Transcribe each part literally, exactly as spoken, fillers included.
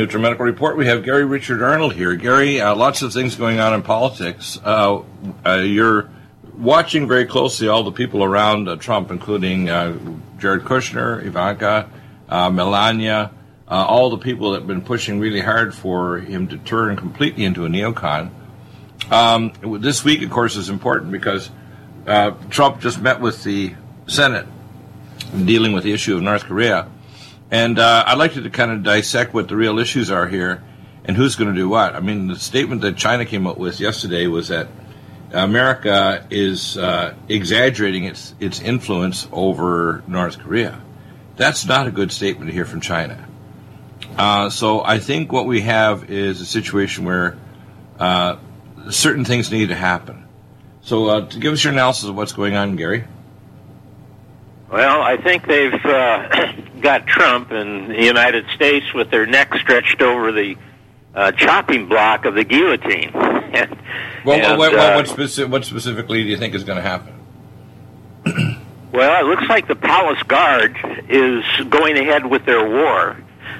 Victor Medical Report. We have Gary Richard Arnold here. Gary, uh, lots of things going on in politics. Uh, uh, you're watching very closely all the people around uh, Trump, including uh, Jared Kushner, Ivanka, uh, Melania, uh, all the people that have been pushing really hard for him to turn completely into a neocon. Um, this week, of course, is important because uh, Trump just met with the Senate dealing with the issue of North Korea. And uh, I'd like you to kind of dissect what the real issues are here and who's going to do what. I mean, the statement that China came up with yesterday was that America is uh, exaggerating its its influence over North Korea. That's not a good statement to hear from China. Uh, so I think what we have is a situation where uh, certain things need to happen. So uh, to give us your analysis of what's going on, Gary. Well, I think they've uh, got Trump and the United States with their neck stretched over the uh, chopping block of the guillotine. and, well, and, what, what, uh, what, speci- what specifically do you think is going to happen? Well, it looks like the Palace Guard is going ahead with their war.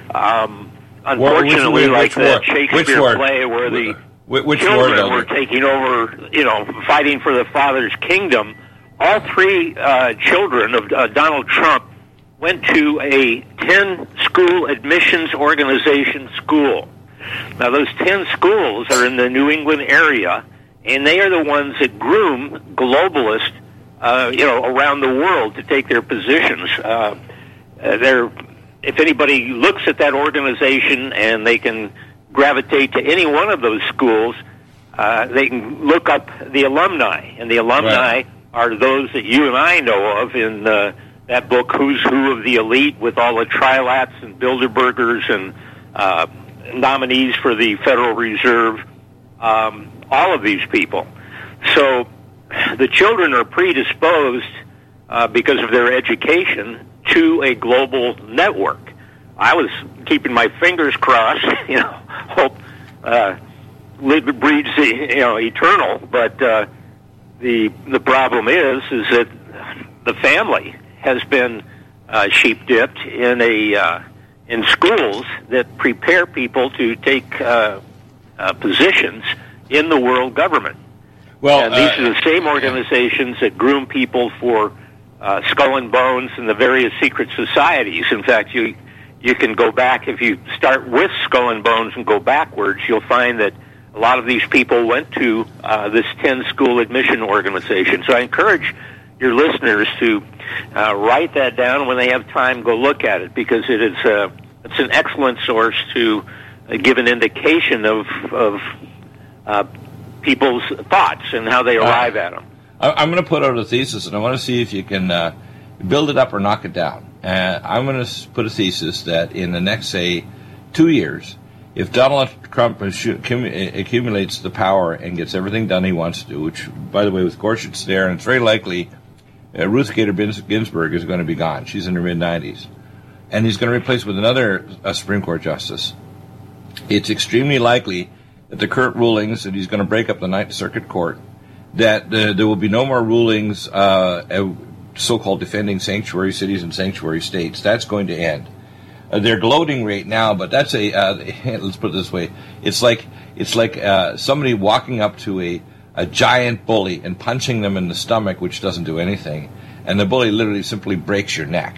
Um, unfortunately, war, which, which, like which the Shakespeare play where the which, which children war, were taking over, you know, fighting for the father's kingdom, all three uh, children of uh, Donald Trump went to a ten-school admissions organization school. Now, those ten schools are in the New England area, and they are the ones that groom globalists, uh, you know, around the world to take their positions. Uh, they're, if anybody looks at that organization and they can gravitate to any one of those schools, uh, they can look up the alumni, and the alumni right. are those that you and I know of in uh, that book, Who's Who of the Elite, with all the Trilats and Bilderbergers and uh, nominees for the Federal Reserve, um, all of these people. So the children are predisposed, uh, because of their education, to a global network. I was keeping my fingers crossed, you know, hope uh, breeds, you know, eternal, but uh, the the problem is is that the family has been uh, sheep dipped in a uh, in schools that prepare people to take uh, uh, positions in the world government. Well, and these uh, are the same organizations that groom people for uh, Skull and Bones and the various secret societies. In fact, you you can go back, if you start with Skull and Bones and go backwards, you'll find that a lot of these people went to uh, this ten-school admission organization. So I encourage your listeners to uh, write that down when they have time. Go look at it, because it is uh, it's an excellent source to uh, give an indication of of uh, people's thoughts and how they arrive uh, at them. I'm going to put out a thesis, and I want to see if you can uh, build it up or knock it down. Uh, I'm going to put a thesis that in the next, say, two years, if Donald Trump accumulates the power and gets everything done he wants to do, which, by the way, with Gorsuch there, and it's very likely uh, Ruth Bader Ginsburg is going to be gone. She's in her mid-nineties. And he's going to replace with another uh, Supreme Court justice. It's extremely likely that the current rulings, that he's going to break up the Ninth Circuit Court, that uh, there will be no more rulings, uh, uh, so-called defending sanctuary cities and sanctuary states. That's going to end. Uh, they're gloating right now, but that's a, uh, let's put it this way, it's like it's like uh, somebody walking up to a, a giant bully and punching them in the stomach, which doesn't do anything, and the bully literally simply breaks your neck.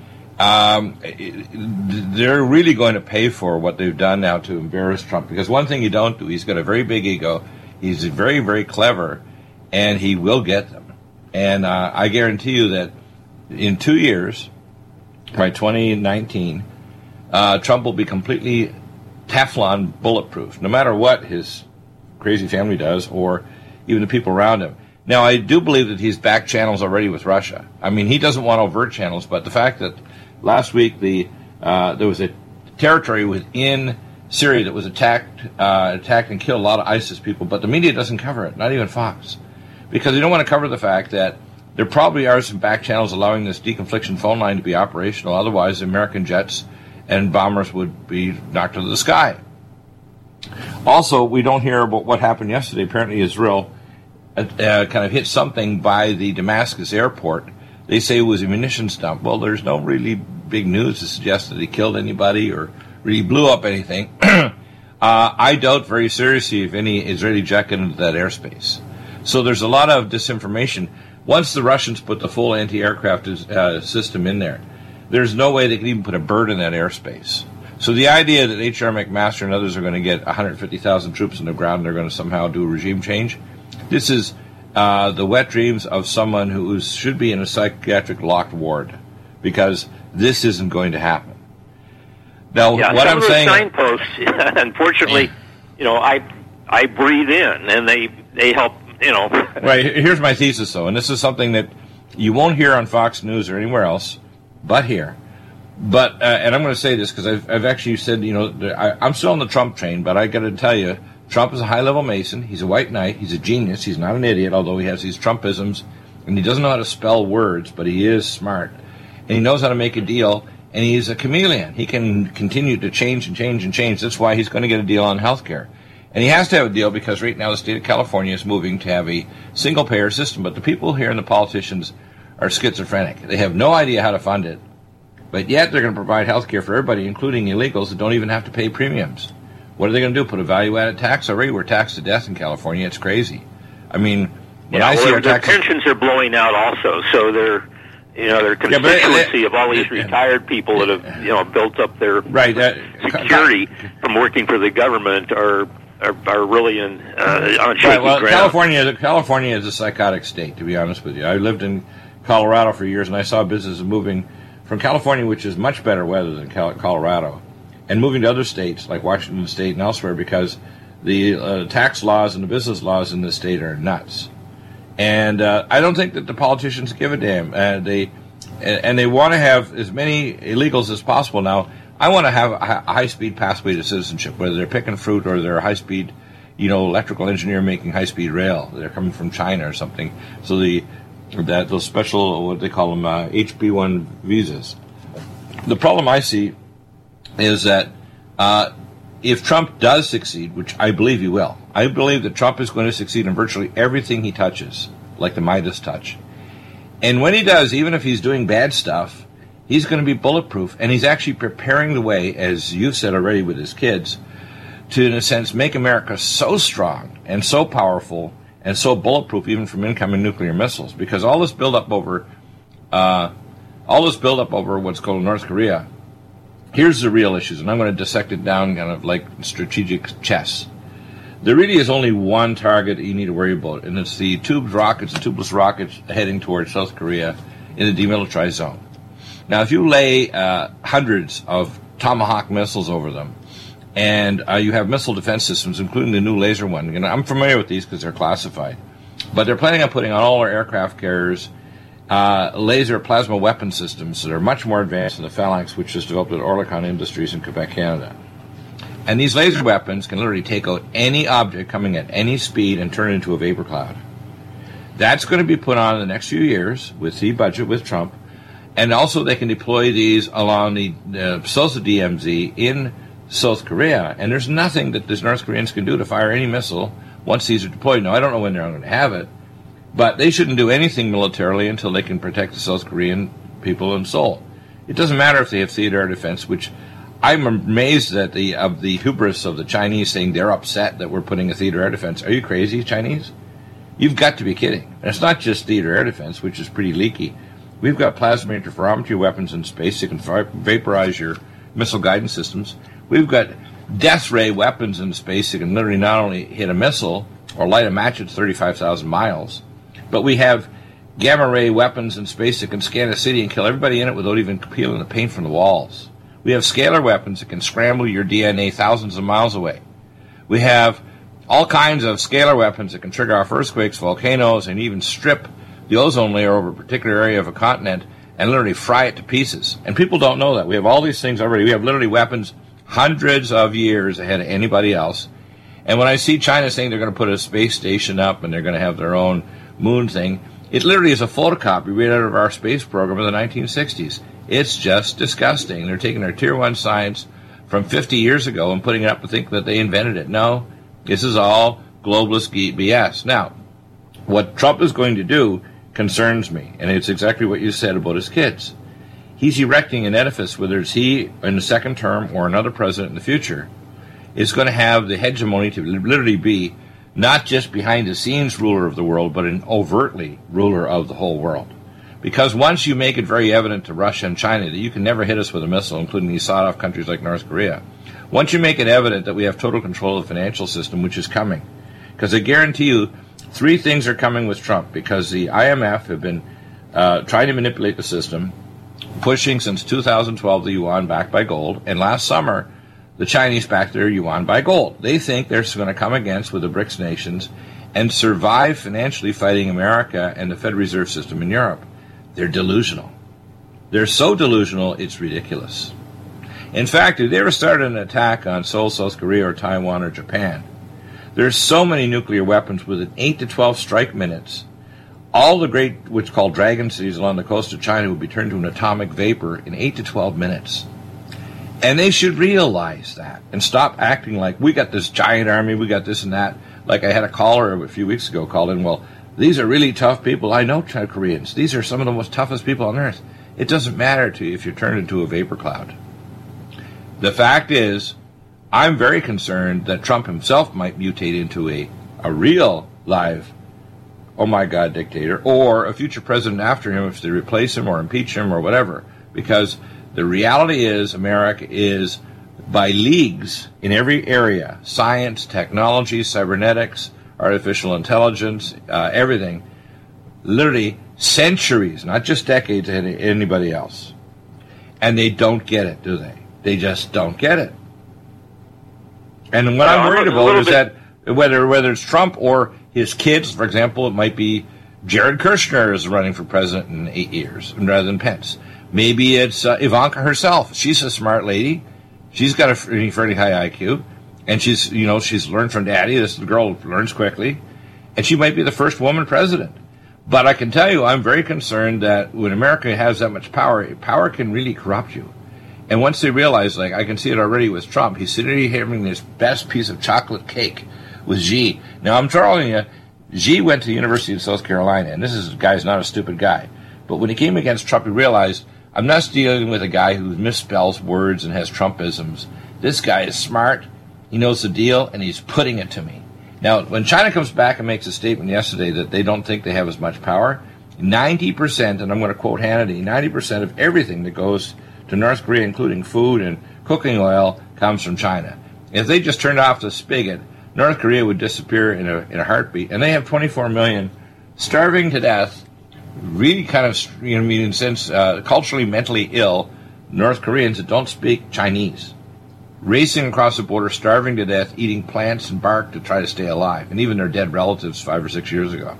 Um, they're really going to pay for what they've done now to embarrass Trump, because one thing you don't do, he's got a very big ego, he's very, very clever, and he will get them. And uh, I guarantee you that in two years, by twenty nineteen, uh, Trump will be completely Teflon bulletproof, no matter what his crazy family does or even the people around him. Now, I do believe that he's back channels already with Russia. I mean, he doesn't want overt channels, but the fact that last week the uh, there was a territory within Syria that was attacked, uh, attacked and killed a lot of ISIS people, but the media doesn't cover it, not even Fox, because they don't want to cover the fact that there probably are some back channels allowing this deconfliction phone line to be operational. Otherwise, American jets and bombers would be knocked out of the sky. Also, we don't hear about what happened yesterday. Apparently, Israel uh, uh, kind of hit something by the Damascus airport. They say it was a munitions dump. Well, there's no really big news to suggest that he killed anybody or really blew up anything. uh, I doubt very seriously if any Israeli jet got into that airspace. So there's a lot of disinformation. Once the Russians put the full anti-aircraft uh, system in there, there's no way they can even put a bird in that airspace. So the idea that H R McMaster and others are going to get one hundred fifty thousand troops on the ground and they're going to somehow do a regime change, this is uh, the wet dreams of someone who should be in a psychiatric locked ward, because this isn't going to happen. Now, yeah, what some I'm of saying, those signposts, unfortunately, you know, I I breathe in and they they help. You know, right. Here's my thesis, though, and this is something that you won't hear on Fox News or anywhere else, but here. But uh, and I'm going to say this because I've, I've actually said, you know, I, I'm still on the Trump train, but I got to tell you, Trump is a high-level Mason. He's a white knight. He's a genius. He's not an idiot, although he has these Trumpisms, and he doesn't know how to spell words, but he is smart, and he knows how to make a deal. And he's a chameleon. He can continue to change and change and change. That's why he's going to get a deal on health care. And he has to have a deal because right now the state of California is moving to have a single-payer system. But the people here and the politicians are schizophrenic. They have no idea how to fund it. But yet they're going to provide health care for everybody, including illegals that don't even have to pay premiums. What are they going to do? Put a value-added tax? Already we're taxed to death in California. It's crazy. I mean, when yeah, I see well, our their taxes... pensions are blowing out also, so they're... You know, their constituency yeah, of all these retired people that have, you know, built up their right, uh, security from working for the government are are, are really in uh, on shaky right, well, ground. California, California is a psychotic state, to be honest with you. I lived in Colorado for years, and I saw businesses moving from California, which is much better weather than Colorado, and moving to other states like Washington State and elsewhere because the uh, tax laws and the business laws in the state are nuts. And uh, I don't think that the politicians give a damn. Uh, they and they want to have as many illegals as possible. Now, I want to have a high-speed pathway to citizenship, whether they're picking fruit or they're a high-speed, you know, electrical engineer making high-speed rail. They're coming from China or something. So the that those special, what they call them, uh, H B one visas. The problem I see is that uh, if Trump does succeed, which I believe he will, I believe that Trump is going to succeed in virtually everything he touches, like the Midas touch. And when he does, even if he's doing bad stuff, he's going to be bulletproof, and he's actually preparing the way, as you've said already with his kids, to, in a sense, make America so strong and so powerful and so bulletproof even from incoming nuclear missiles. Because all this buildup over, uh, all this buildup over what's called North Korea, here's the real issues, and I'm going to dissect it down kind of like strategic chess. There really is only one target that you need to worry about, and it's the tubed rockets, the tubeless rockets heading towards South Korea in the demilitarized zone. Now, if you lay uh, hundreds of Tomahawk missiles over them, and uh, you have missile defense systems, including the new laser one, and I'm familiar with these because they're classified, but they're planning on putting on all our aircraft carriers uh, laser plasma weapon systems that are much more advanced than the Phalanx, which is developed at Orlicon Industries in Quebec, Canada. And these laser weapons can literally take out any object coming at any speed and turn it into a vapor cloud. That's going to be put on in the next few years with the budget with Trump. And also they can deploy these along the uh, south of D M Z in South Korea. And there's nothing that the North Koreans can do to fire any missile once these are deployed. Now, I don't know when they're going to have it, but they shouldn't do anything militarily until they can protect the South Korean people in Seoul. It doesn't matter if they have theater air defense, which I'm amazed at the of the hubris of the Chinese saying they're upset that we're putting a theater air defense. Are you crazy, Chinese? You've got to be kidding. And it's not just theater air defense, which is pretty leaky. We've got plasma interferometry weapons in space that can vaporize your missile guidance systems. We've got death ray weapons in space that can literally not only hit a missile or light a match at thirty-five thousand miles, but we have gamma ray weapons in space that can scan a city and kill everybody in it without even peeling the paint from the walls. We have scalar weapons that can scramble your D N A thousands of miles away. We have all kinds of scalar weapons that can trigger off earthquakes, volcanoes, and even strip the ozone layer over a particular area of a continent and literally fry it to pieces. And people don't know that. We have all these things already. We have literally weapons hundreds of years ahead of anybody else. And when I see China saying they're going to put a space station up and they're going to have their own moon thing, it literally is a photocopy right out of our space program of the nineteen sixties. It's just disgusting. They're taking our Tier one science from fifty years ago and putting it up to think that they invented it. No, this is all globalist B S. Now, what Trump is going to do concerns me, and it's exactly what you said about his kids. he's erecting an edifice, whether it's he in the second term or another president in the future, is going to have the hegemony to literally be not just behind-the-scenes ruler of the world, but an overtly ruler of the whole world. Because once you make it very evident to Russia and China that you can never hit us with a missile, including these sawed-off countries like North Korea, once you make it evident that we have total control of the financial system, which is coming, because I guarantee you three things are coming with Trump, because the I M F have been uh, trying to manipulate the system, pushing since two thousand twelve the yuan backed by gold, and last summer the Chinese backed their yuan by gold. They think they're going to come against with the BRICS nations and survive financially fighting America and the Federal Reserve System in Europe. They're delusional. They're so delusional, it's ridiculous. In fact, if they ever started an attack on Seoul, South Korea, or Taiwan, or Japan, there's so many nuclear weapons within eight to twelve strike minutes. All the great, what's called dragon cities along the coast of China would be turned to an atomic vapor in eight to twelve minutes. And they should realize that and stop acting like we got this giant army, we got this and that. Like I had a caller a few weeks ago call in, well, these are really tough people. I know South Koreans. These are some of the most toughest people on earth. It doesn't matter to you if you're turned into a vapor cloud. The fact is, I'm very concerned that Trump himself might mutate into a, a real live, oh my God, dictator, or a future president after him if they replace him or impeach him or whatever. Because the reality is America is by leagues in every area, science, technology, cybernetics, artificial intelligence, uh, everything, literally centuries, not just decades ahead of anybody else. And they don't get it, do they? They just don't get it. And what well, I'm worried I'm about is bit... that whether whether it's Trump or his kids, for example, it might be Jared Kushner is running for president in eight years rather than Pence. Maybe it's uh, Ivanka herself. She's a smart lady. She's got a fairly, fairly high I Q. And she's, you know, she's learned from daddy. This girl learns quickly. And she might be the first woman president. But I can tell you, I'm very concerned that when America has that much power, power can really corrupt you. And once they realize, like, I can see it already with Trump, he's sitting here having this best piece of chocolate cake with Xi. Now, I'm telling you, Xi went to the University of South Carolina, and this is, guy's not a stupid guy. But when he came against Trump, he realized, I'm not dealing with a guy who misspells words and has Trumpisms. This guy is smart, he knows the deal, and he's putting it to me. Now, when China comes back and makes a statement yesterday that they don't think they have as much power, ninety percent, and I'm going to quote Hannity, ninety percent of everything that goes to North Korea, including food and cooking oil, comes from China. If they just turned off the spigot, North Korea would disappear in a in a heartbeat. And they have twenty-four million starving to death, really kind of, you know, I mean, in a sense, uh, culturally, mentally ill North Koreans that don't speak Chinese, racing across the border, starving to death, eating plants and bark to try to stay alive, and even their dead relatives five or six years ago.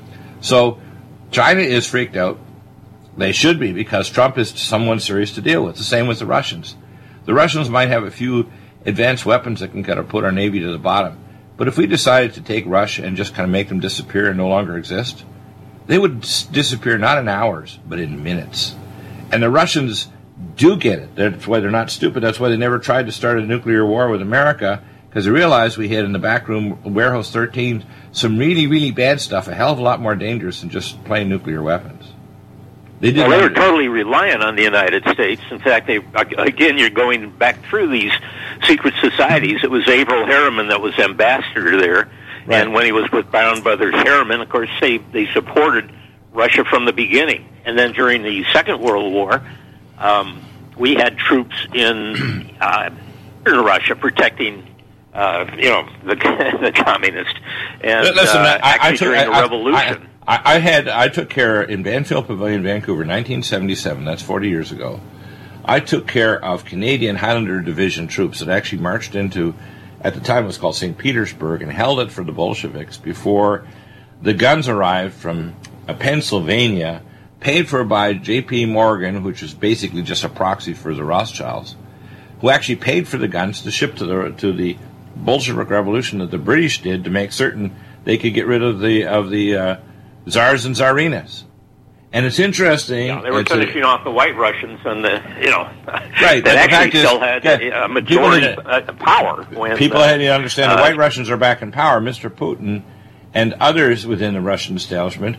So China is freaked out. They should be, because Trump is someone serious to deal with. The same with the Russians. The Russians might have a few advanced weapons that can kind of put our Navy to the bottom. But if we decided to take Russia and just kind of make them disappear and no longer exist, they would disappear not in hours, but in minutes. And the Russians do get it. That's why they're not stupid. That's why they never tried to start a nuclear war with America, because they realized we had in the back room, Warehouse thirteen, some really, really bad stuff, a hell of a lot more dangerous than just plain nuclear weapons. They well, they were totally reliant on the United States. In fact, they again, you're going back through these secret societies. It was Averell Harriman that was ambassador there, right. And when he was with Brown Brothers Harriman, of course, they they supported Russia from the beginning. And then during the Second World War, um, we had troops in uh, in Russia protecting, uh, you know, the the communists. And Listen, uh, I, actually I took, during the I, revolution. I, I, I had I took care in Banfield Pavilion, Vancouver, nineteen seventy-seven. That's forty years ago. I took care of Canadian Highlander Division troops that actually marched into, at the time it was called Saint Petersburg, and held it for the Bolsheviks before the guns arrived from uh, Pennsylvania, paid for by J P Morgan, which was basically just a proxy for the Rothschilds, who actually paid for the guns to ship to the to the Bolshevik Revolution that the British did to make certain they could get rid of the of the uh, czars and czarinas. And it's interesting. Yeah, they were finishing a, off the White Russians, and the you know right, that actually is, still had yeah, a majority people, uh, power. When, people uh, had to understand uh, the White Russians are back in power. Mister Putin and others within the Russian establishment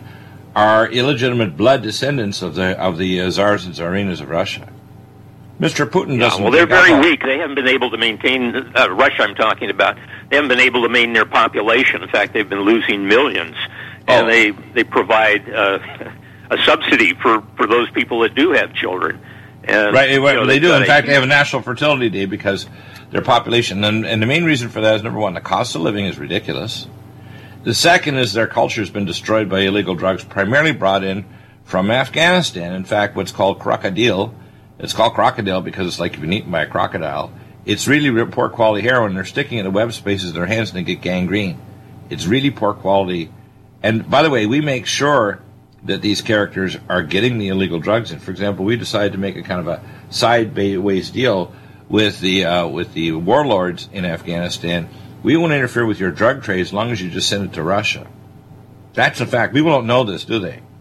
are illegitimate blood descendants of the of the uh, czars and tsarinas of Russia. Mister Putin yeah, doesn't. Well, they're very weak. They haven't been able to maintain uh, Russia. I'm talking about. They haven't been able to maintain their population. In fact, they've been losing millions, and oh. they they provide uh, a subsidy for, for those people that do have children. And, right, you know, they do. In a, fact, they have a National Fertility Day because their population, and, and the main reason for that is, number one, the cost of living is ridiculous. The second is their culture has been destroyed by illegal drugs, primarily brought in from Afghanistan. In fact, what's called crocodile, it's called crocodile because it's like you've been eaten by a crocodile. It's really poor quality heroin. They're sticking it in web spaces in their hands and they get gangrene. It's really poor quality. And by the way, we make sure that these characters are getting the illegal drugs in. For example, we decided to make a kind of a sideways deal with the uh, with the warlords in Afghanistan. We won't interfere with your drug trade as long as you just send it to Russia. That's a fact. People don't know this, do they?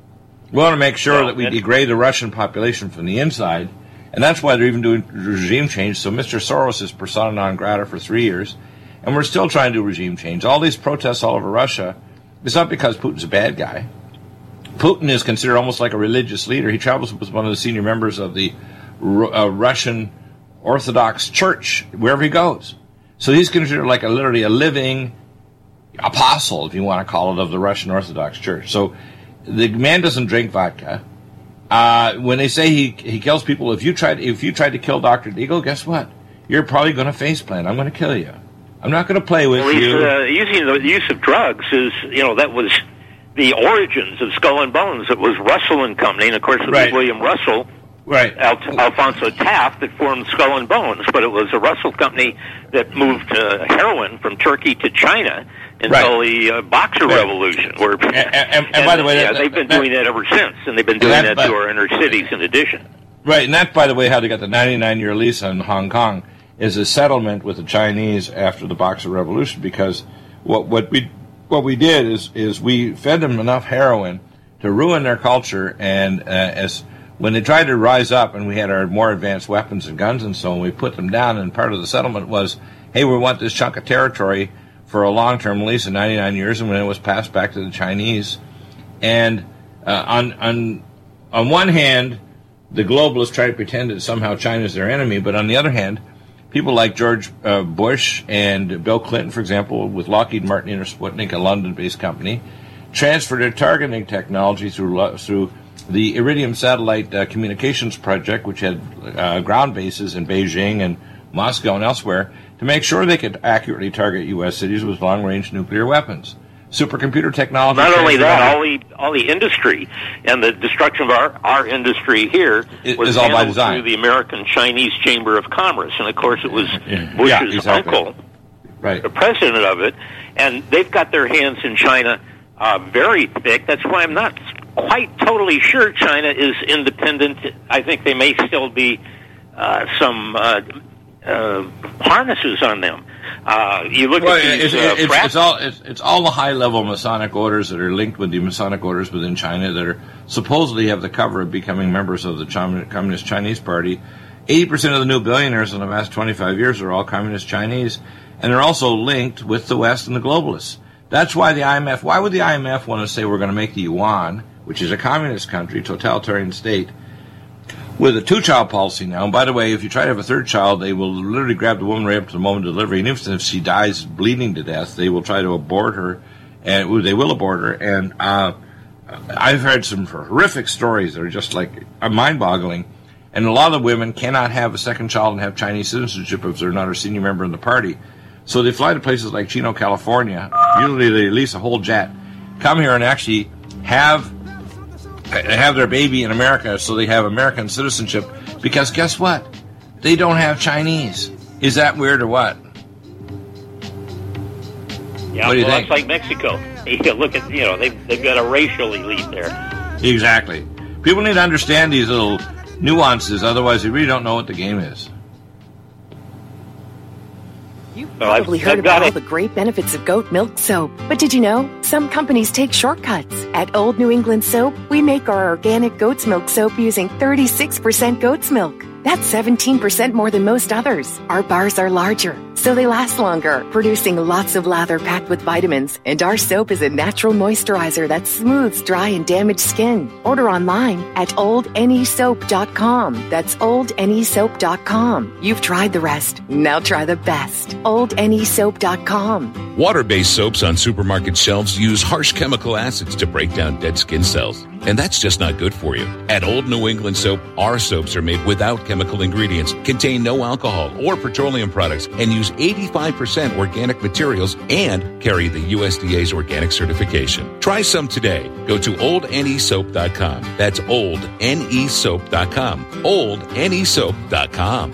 We want to make sure well, that we degrade the Russian population from the inside, and that's why they're even doing regime change. So Mister Soros is persona non grata for three years, and we're still trying to do regime change. All these protests all over Russia, it's not because Putin's a bad guy. Putin is considered almost like a religious leader. He travels with one of the senior members of the uh, Russian Orthodox Church wherever he goes. So he's considered like a literally a living apostle, if you want to call it, of the Russian Orthodox Church. So the man doesn't drink vodka. Uh, when they say he he kills people, if you tried if you tried to kill Doctor Deagle, guess what? You're probably going to face plant. I'm going to kill you. I'm not going to play with well, you. Uh, using the use of drugs is, you know, that was the origins of Skull and Bones. It was Russell and Company, and of course it was right. William Russell, right. Al- Alfonso Taft, that formed Skull and Bones. But it was a Russell Company that moved uh, heroin from Turkey to China until right. the uh, Boxer right. Revolution. Where, and, and, and, and by the way, yeah, that, they've been that, doing that ever since, and they've been doing that, that to our inner cities in addition. Right, and that's, by the way, how they got the ninety-nine year lease on Hong Kong is a settlement with the Chinese after the Boxer Revolution, because what what we what we did is is we fed them enough heroin to ruin their culture, and uh, as when they tried to rise up and we had our more advanced weapons and guns and so on, we put them down, and part of the settlement was, hey, we want this chunk of territory for a long-term lease of ninety-nine years, and when it was passed back to the Chinese. And uh, on on on one hand, the globalists try to pretend that somehow China is their enemy, but on the other hand, people like George uh, Bush and Bill Clinton, for example, with Lockheed Martin and Sputnik, a London-based company, transferred their targeting technology through through the Iridium satellite uh, communications project, which had uh, ground bases in Beijing and Moscow and elsewhere, to make sure they could accurately target U S cities with long-range nuclear weapons. Supercomputer technology. Not only that, all the all the industry and the destruction of our, our industry here it was is all by handled design. through the American-Chinese Chamber of Commerce, and of course it was yeah. Bush's yeah, exactly. uncle, right. the president of it, and they've got their hands in China uh, very thick. That's why I'm not quite totally sure China is independent. I think they may still be uh, some uh, uh, harnesses on them. Uh, you look well, at these, it's, uh, it's, it's all it's, it's all the high-level Masonic orders that are linked with the Masonic orders within China that are supposedly have the cover of becoming members of the Communist Chinese Party. eighty percent of the new billionaires in the last twenty-five years are all Communist Chinese, and they're also linked with the West and the globalists. That's why the I M F, why would the I M F want to say we're going to make the yuan, which is a communist country, totalitarian state, with a two-child policy now? And by the way, if you try to have a third child, they will literally grab the woman right up to the moment of delivery, and if she dies bleeding to death, they will try to abort her, and they will abort her. And uh, I've heard some horrific stories that are just like mind-boggling. And a lot of the women cannot have a second child and have Chinese citizenship if they're not a senior member in the party. So they fly to places like Chino, California. Usually they lease a whole jet, come here and actually have have their baby in America so they have American citizenship, because guess what? They don't have Chinese. Is that weird or what? Yeah, what do you well, think? It's like Mexico. You look at, you know, they've, they've got a racial elite there. Exactly. People need to understand these little nuances, otherwise they really don't know what the game is. You've probably heard about all the great benefits of goat milk soap. But did you know? Some companies take shortcuts. At Old New England Soap, we make our organic goat's milk soap using thirty-six percent goat's milk. That's seventeen percent more than most others. Our bars are larger, so they last longer, producing lots of lather packed with vitamins. And our soap is a natural moisturizer that smooths dry and damaged skin. Order online at old ne soap dot com. That's old ne soap dot com. You've tried the rest. Now try the best. old ne soap dot com. Water-based soaps on supermarket shelves use harsh chemical acids to break down dead skin cells. And that's just not good for you. At Old New England Soap, our soaps are made without chemical ingredients, contain no alcohol or petroleum products, and use eighty-five percent organic materials and carry the U S D A's organic certification. Try some today. Go to old ne soap dot com. That's old ne soap dot com. old ne soap dot com.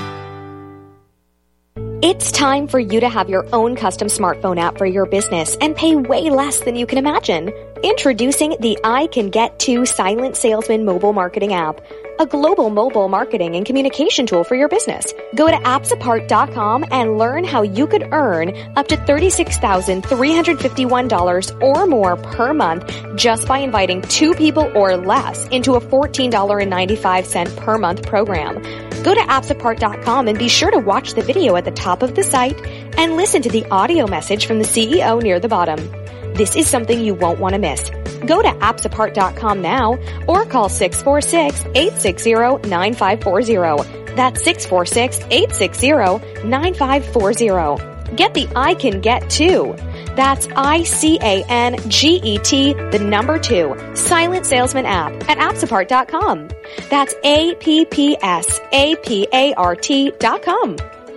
It's time for you to have your own custom smartphone app for your business and pay way less than you can imagine. Introducing the I Can Get To Silent Salesman mobile marketing app, a global mobile marketing and communication tool for your business. Go to apps apart dot com and learn how you could earn up to thirty-six thousand three hundred fifty-one dollars or more per month just by inviting two people or less into a fourteen dollars and ninety-five cents per month program. Go to apps apart dot com and be sure to watch the video at the top of the site and listen to the audio message from the C E O near the bottom. This is something you won't want to miss. Go to apps apart dot com now or call six four six, eight six zero, nine five four zero. That's six four six, eight six zero, nine five four zero. Get the I Can Get To. That's I C A N G E T, the number two, Silent Salesman app at apps apart dot com. That's A P P S A P A R T dot com.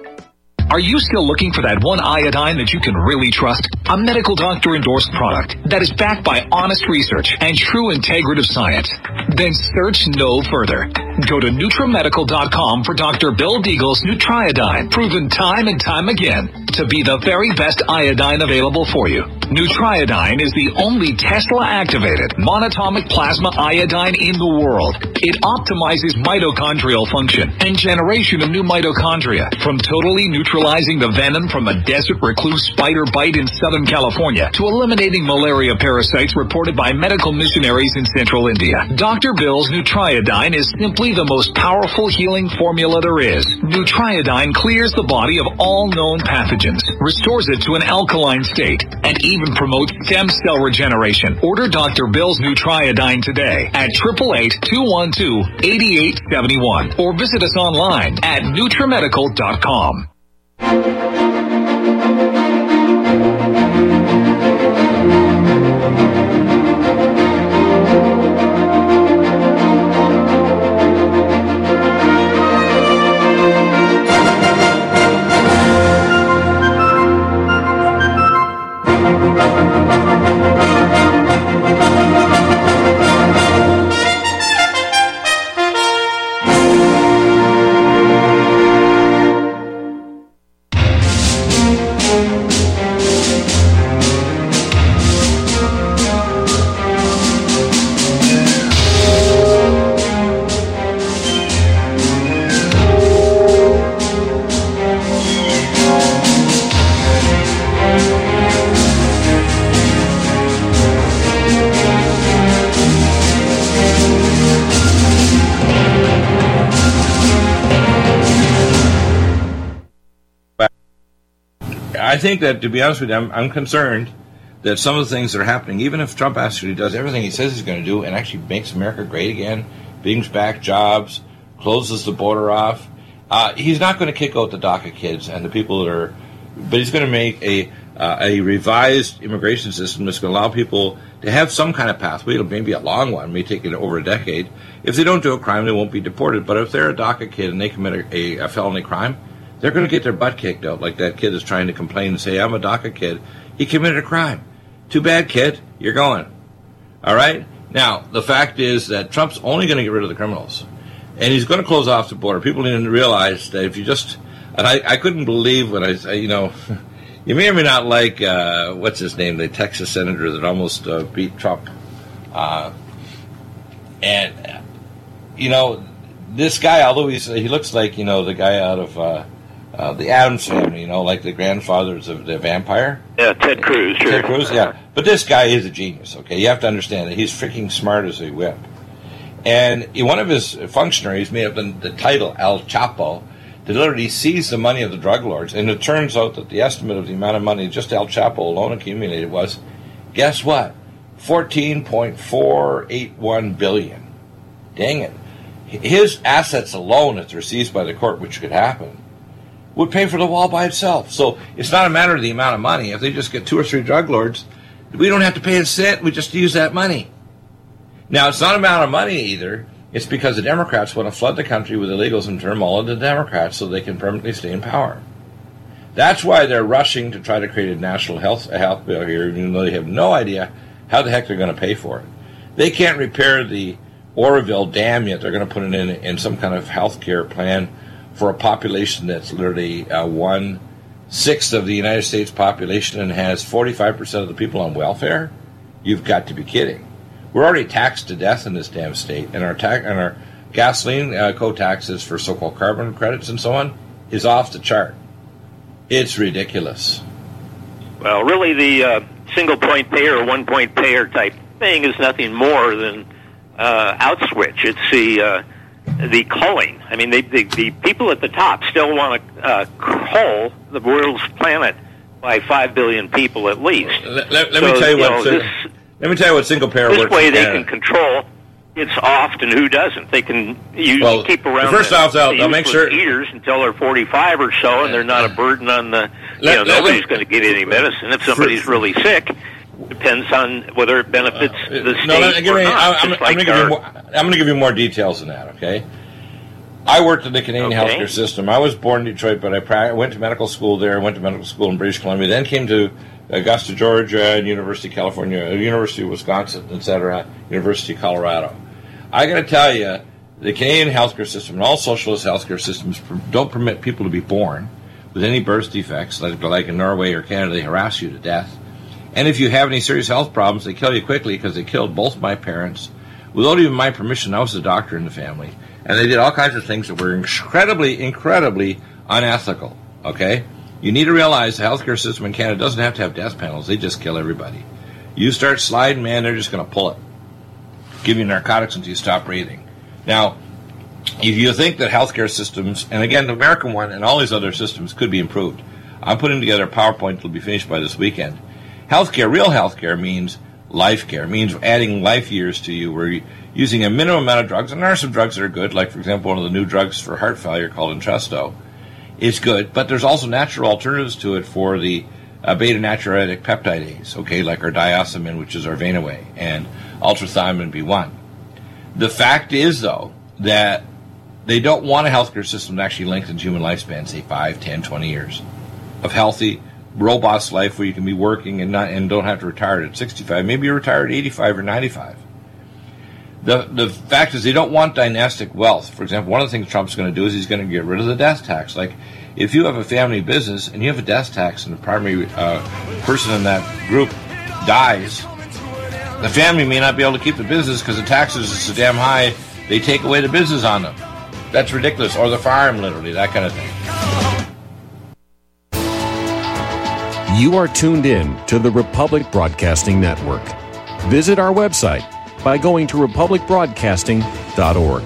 Are you still looking for that one iodine that you can really trust? A medical doctor endorsed product that is backed by honest research and true integrative science? Then search no further. Go to NutriMedical dot com for Doctor Bill Deagle's Nutriodine, proven time and time again to be the very best iodine available for you. Nutriodine is the only Tesla-activated monatomic plasma iodine in the world. It optimizes mitochondrial function and generation of new mitochondria, from totally neutralizing the venom from a desert recluse spider bite in Southern California to eliminating malaria parasites reported by medical missionaries in central India. Doctor Bill's Nutriodine is simply the most powerful healing formula there is. Nutriodine clears the body of all known pathogens, restores it to an alkaline state, and even promotes stem cell regeneration. Order Doctor Bill's Nutriodine today at eight eight eight, two one two, eight eight seven one or visit us online at NutriMedical dot com. I think that, to be honest with you, I'm, I'm concerned that some of the things that are happening, even if Trump actually does everything he says he's going to do and actually makes America great again, brings back jobs, closes the border off, uh, he's not going to kick out the DACA kids and the people that are, but he's going to make a uh, a revised immigration system that's going to allow people to have some kind of pathway. It'll maybe a long one, may take it over a decade. If they don't do a crime, they won't be deported. But if they're a DACA kid and they commit a, a, a felony crime, they're going to get their butt kicked out, like that kid is trying to complain and say, I'm a DACA kid. He committed a crime. Too bad, kid. You're going. All right? Now, the fact is that Trump's only going to get rid of the criminals. And he's going to close off the border. People didn't realize that if you just... And I, I couldn't believe when I... You know, you may or may not like, uh, what's his name, the Texas senator that almost uh, beat Trump. Uh, and, you know, this guy, although he's, he looks like, you know, the guy out of... Uh, Uh, the Addams Family, you know, like the grandfathers of the vampire. Yeah, Ted Cruz. Sure. Ted Cruz, yeah. But this guy is a genius, okay? You have to understand that he's freaking smart as a whip. And one of his functionaries made up the, the title El Chapo to literally seize the money of the drug lords. And it turns out that the estimate of the amount of money just El Chapo alone accumulated was, guess what? fourteen point four eight one billion dollars. Dang it. His assets alone, if they're seized by the court, which could happen, would pay for the wall by itself. So it's not a matter of the amount of money. If they just get two or three drug lords, we don't have to pay a cent. We just use that money. Now, it's not a amount of money either. It's because the Democrats want to flood the country with illegals and turn them all into Democrats so they can permanently stay in power. That's why they're rushing to try to create a national health, a health bill here, even though they have no idea how the heck they're going to pay for it. They can't repair the Oroville Dam yet. They're going to put it in, in some kind of health care plan for a population that's literally uh, one-sixth of the United States population and has forty-five percent of the people on welfare. You've got to be kidding. We're already taxed to death in this damn state, and our tax and our gasoline uh, co-taxes for so-called carbon credits and so on is off the chart. It's ridiculous. Well, really, the uh, single-point payer or one-point payer type thing is nothing more than uh, outswitch. It's the uh, the culling. I mean, they, the the people at the top still want to uh, cull the world's planet by five billion people at least. Let, let, let so, me tell you, you what. know, So, this, let me tell you what single payer this works. This way, they Canada. can control. It's oft and who doesn't. They can you well, keep around first the, off, they'll, the they'll make sure eaters until they're forty-five or so, and they're not a burden on the. You let, know, let, nobody's let, going to get any medicine if somebody's for, really sick. Depends on whether it benefits uh, the state no, let, give or me, not. I'm, I'm, like I'm going to give you more details than that. Okay. I worked in the Canadian okay. healthcare system. I was born in Detroit, but I pra- went to medical school there. Went to medical school in British Columbia. Then came to Augusta, Georgia, and University of California, University of Wisconsin, et cetera, University of Colorado. I got to tell you, the Canadian healthcare system and all socialist healthcare systems don't permit people to be born with any birth defects, like, like in Norway or Canada. They harass you to death. And if you have any serious health problems, they kill you quickly because they killed both my parents without even my permission. I was the doctor in the family. And they did all kinds of things that were incredibly, incredibly unethical. Okay? You need to realize the healthcare system in Canada doesn't have to have death panels. They just kill everybody. You start sliding, man, they're just going to pull it. Give you narcotics until you stop breathing. Now, if you think that healthcare systems, and again, the American one and all these other systems could be improved, I'm putting together a PowerPoint that will be finished by this weekend. Healthcare, real healthcare, means life care, means adding life years to you. We're using a minimum amount of drugs, and there are some drugs that are good, like, for example, one of the new drugs for heart failure called Entresto. It's good, but there's also natural alternatives to it for the uh, beta-natriuretic peptidase, okay, like our diosmin, which is our Venaway, and ultrathiomin B one. The fact is, though, that they don't want a healthcare system that actually lengthens human lifespan, say five, ten, twenty years of healthy, robust life where you can be working and not and don't have to retire at sixty-five. Maybe you're retired at eighty-five or ninety-five. The the fact is they don't want dynastic wealth. For example, one of the things Trump's going to do is he's going to get rid of the death tax. Like, if you have a family business and you have a death tax and the primary uh, person in that group dies, the family may not be able to keep the business because the taxes are so damn high, they take away the business on them. That's ridiculous. Or the farm, literally, that kind of thing. You are tuned in to the Republic Broadcasting Network. Visit our website by going to republic broadcasting dot org.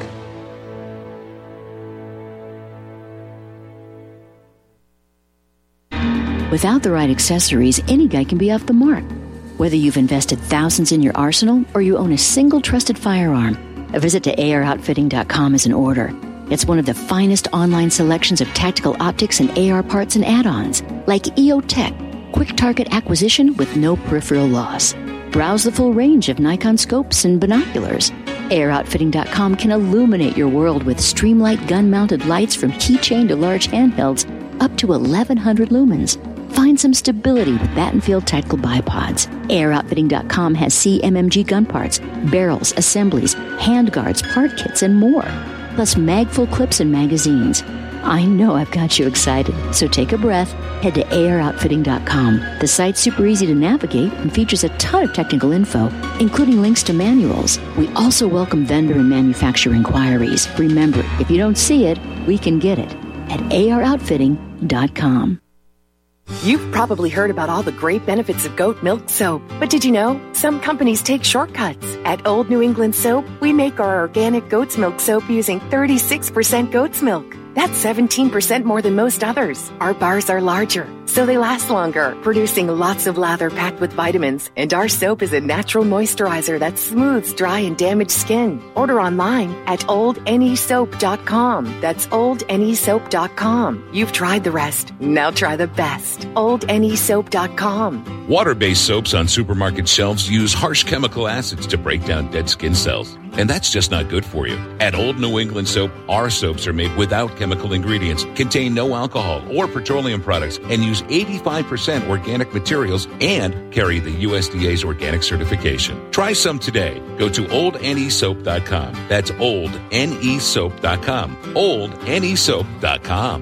Without the right accessories, any guy can be off the mark. Whether you've invested thousands in your arsenal or you own a single trusted firearm, a visit to A R outfitting dot com is in order. It's one of the finest online selections of tactical optics and A R parts and add-ons, like E O Tech, quick target acquisition with no peripheral loss. Browse the full range of Nikon scopes and binoculars. A R outfitting dot com can illuminate your world with Streamlight gun-mounted lights from keychain to large handhelds up to eleven hundred lumens. Find some stability with Battenfield Tactical Bipods. A R outfitting dot com has C M M G gun parts, barrels, assemblies, handguards, part kits, and more. Plus magful clips and magazines. I know I've got you excited, so take a breath. Head to A R outfitting dot com. The site's super easy to navigate and features a ton of technical info, including links to manuals. We also welcome vendor and manufacturer inquiries. Remember, if you don't see it, we can get it at A R outfitting dot com. You've probably heard about all the great benefits of goat milk soap, but did you know some companies take shortcuts? At Old New England Soap, we make our organic goat's milk soap using thirty-six percent goat's milk. That's seventeen percent more than most others. Our bars are larger, so they last longer, producing lots of lather packed with vitamins. And our soap is a natural moisturizer that smooths dry and damaged skin. Order online at old ne soap dot com. That's old ne soap dot com. You've tried the rest. Now try the best. old ne soap dot com. Water-based soaps on supermarket shelves use harsh chemical acids to break down dead skin cells. And that's just not good for you. At Old New England Soap, our soaps are made without chemical ingredients, contain no alcohol or petroleum products, and use eighty-five percent organic materials and carry the U S D A's organic certification. Try some today. Go to old ne soap dot com. That's old ne soap dot com. old ne soap dot com.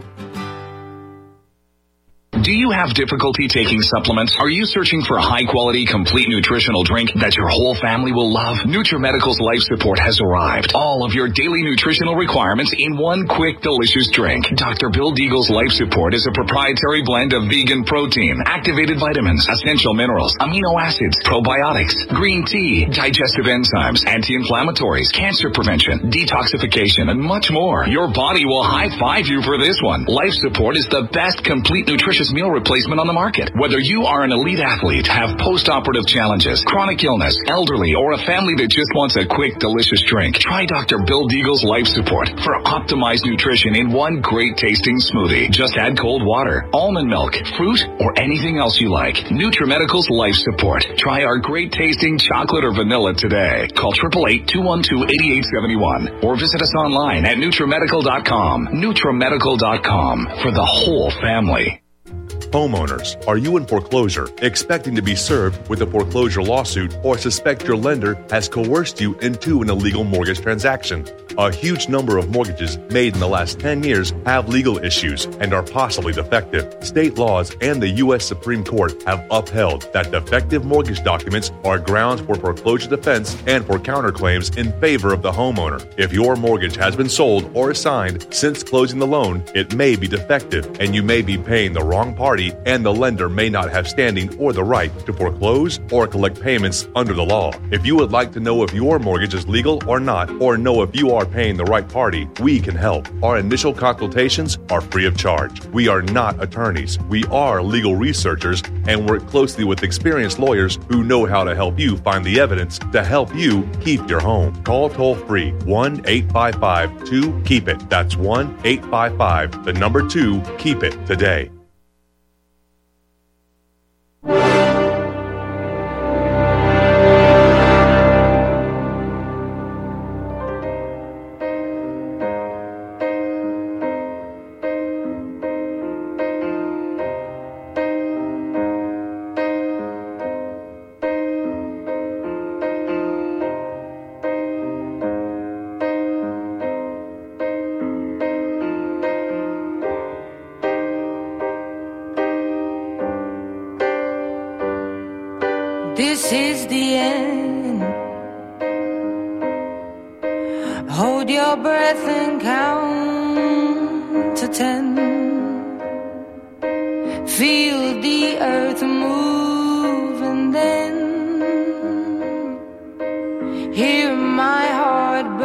Do you have difficulty taking supplements? Are you searching for a high-quality, complete nutritional drink that your whole family will love? NutriMedical's Life Support has arrived. All of your daily nutritional requirements in one quick, delicious drink. Doctor Bill Deagle's Life Support is a proprietary blend of vegan protein, activated vitamins, essential minerals, amino acids, probiotics, green tea, digestive enzymes, anti-inflammatories, cancer prevention, detoxification, and much more. Your body will high-five you for this one. Life Support is the best complete nutritious meal replacement on the market. Whether you are an elite athlete, have post-operative challenges, chronic illness, elderly, or a family that just wants a quick, delicious drink, try Doctor Bill Deagle's Life Support for optimized nutrition in one great tasting smoothie. Just add cold water, almond milk, fruit, or anything else you like. NutriMedical's Life Support. Try our great tasting chocolate or vanilla today. Call eight eight eight, two one two, eight eight seven one or visit us online at NutriMedical dot com. NutriMedical dot com for the whole family. Homeowners, are you in foreclosure, expecting to be served with a foreclosure lawsuit, or suspect your lender has coerced you into an illegal mortgage transaction? A huge number of mortgages made in the last ten years have legal issues and are possibly defective. State laws and the U S Supreme Court have upheld that defective mortgage documents are grounds for foreclosure defense and for counterclaims in favor of the homeowner. If your mortgage has been sold or assigned since closing the loan, it may be defective and you may be paying the wrong party, and the lender may not have standing or the right to foreclose or collect payments under the law. If you would like to know if your mortgage is legal or not, or know if you are paying the right party, we can help. Our initial consultations are free of charge. We are not attorneys. We are legal researchers and work closely with experienced lawyers who know how to help you find the evidence to help you keep your home. Call toll free one eight five five two keep it. That's one eight five five, the number two, keep it today. This is the end. Hold your breath and count to ten. Feel the earth move and then hear my heart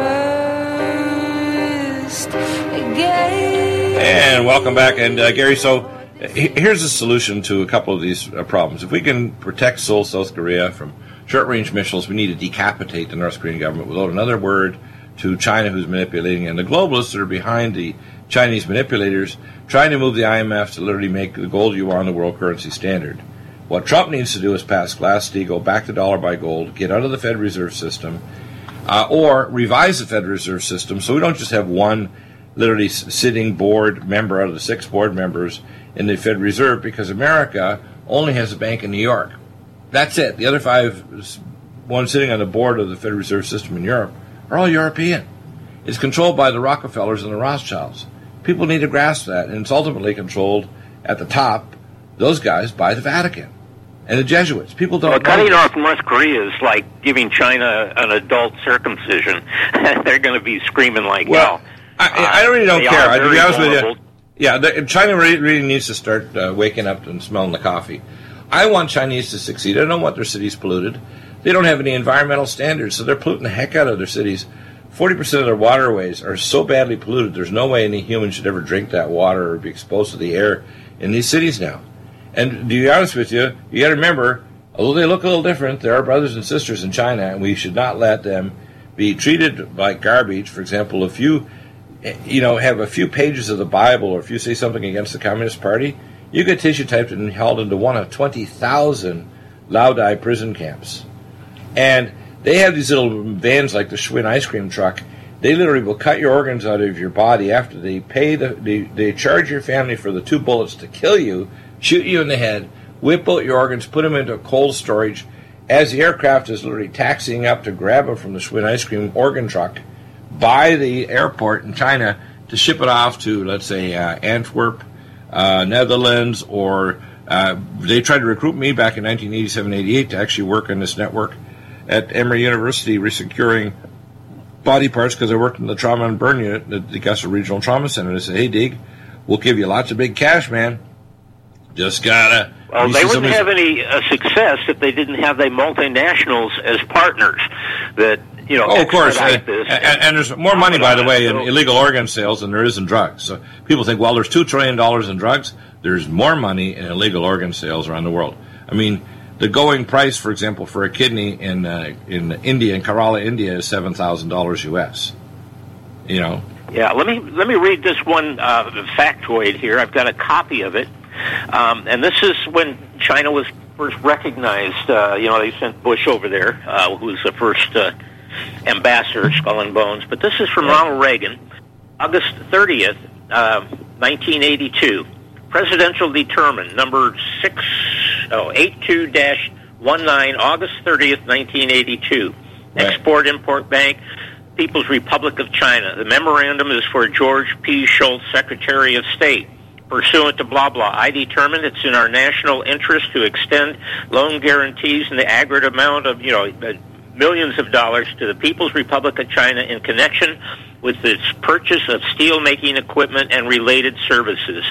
burst again. And welcome back. And uh, Gary, so here's a solution to a couple of these uh, problems. If we can protect Seoul, South Korea from short-range missiles, we need to decapitate the North Korean government without another word to China, who's manipulating, and the globalists that are behind the Chinese manipulators, trying to move the I M F to literally make the gold yuan the world currency standard. What Trump needs to do is pass Glass-Steagall, back the dollar by gold, get out of the Fed Reserve System, uh, or revise the Fed Reserve System so we don't just have one literally sitting board member out of the six board members in the Fed Reserve, because America only has a bank in New York. That's it. The other five, one sitting on the board of the Fed Reserve System in Europe, are all European. It's controlled by the Rockefellers and the Rothschilds. People need to grasp that, and it's ultimately controlled at the top, those guys, by the Vatican and the Jesuits. People don't well, know cutting this. off North Korea is like giving China an adult circumcision. They're going to be screaming like well, hell. I, I really don't uh, care. To be honest vulnerable. with you, yeah, the, China really, really needs to start uh, waking up and smelling the coffee. I want Chinese to succeed. I don't want their cities polluted. They don't have any environmental standards, so they're polluting the heck out of their cities forty percent of their waterways are so badly polluted, there's no way any human should ever drink that water or be exposed to the air in these cities now. And to be honest with you, you got to remember, although they look a little different, there are brothers and sisters in China, and we should not let them be treated like garbage. For example, if you, you know, have a few pages of the Bible, or if you say something against the Communist Party, you get tissue typed and held into one of twenty thousand Laodai prison camps. And they have these little vans like the Schwinn ice cream truck. They literally will cut your organs out of your body after they pay the, they, they charge your family for the two bullets to kill you, shoot you in the head, whip out your organs, put them into cold storage, as the aircraft is literally taxiing up to grab them from the Schwinn ice cream organ truck by the airport in China to ship it off to, let's say, uh, Antwerp, uh, Netherlands, or uh, they tried to recruit me back in nineteen eighty-seven eighty-eight to actually work on this network at Emory University, resecuring body parts, because I worked in the trauma and burn unit at the Augusta Regional Trauma Center. They said, hey, Dig, we'll give you lots of big cash, man. Just gotta... Well, they wouldn't have any uh, success if they didn't have the multinationals as partners that, you know, oh, of course. Uh, and, and, and there's more money, by the way, in illegal organ sales than there is in drugs. So people think, well, there's two trillion dollars in drugs. There's more money in illegal organ sales around the world. I mean, the going price, for example, for a kidney in uh, in India, in Kerala, India, is seven thousand dollars U S. You know? Yeah, let me, let me read this one uh, factoid here. I've got a copy of it. Um, and this is when China was first recognized. Uh, you know, they sent Bush over there, uh, who was the first uh, ambassador, Skull and Bones. But this is from Ronald Reagan, August thirtieth, uh, nineteen eighty-two. Presidential determined, number six oh eight two dash one nine, August thirtieth, nineteen eighty-two. Right. Export-Import Bank, People's Republic of China. The memorandum is for George P. Shultz, Secretary of State. Pursuant to blah, blah, I determine it's in our national interest to extend loan guarantees in the aggregate amount of, you know, millions of dollars to the People's Republic of China in connection with its purchase of steel-making equipment and related services.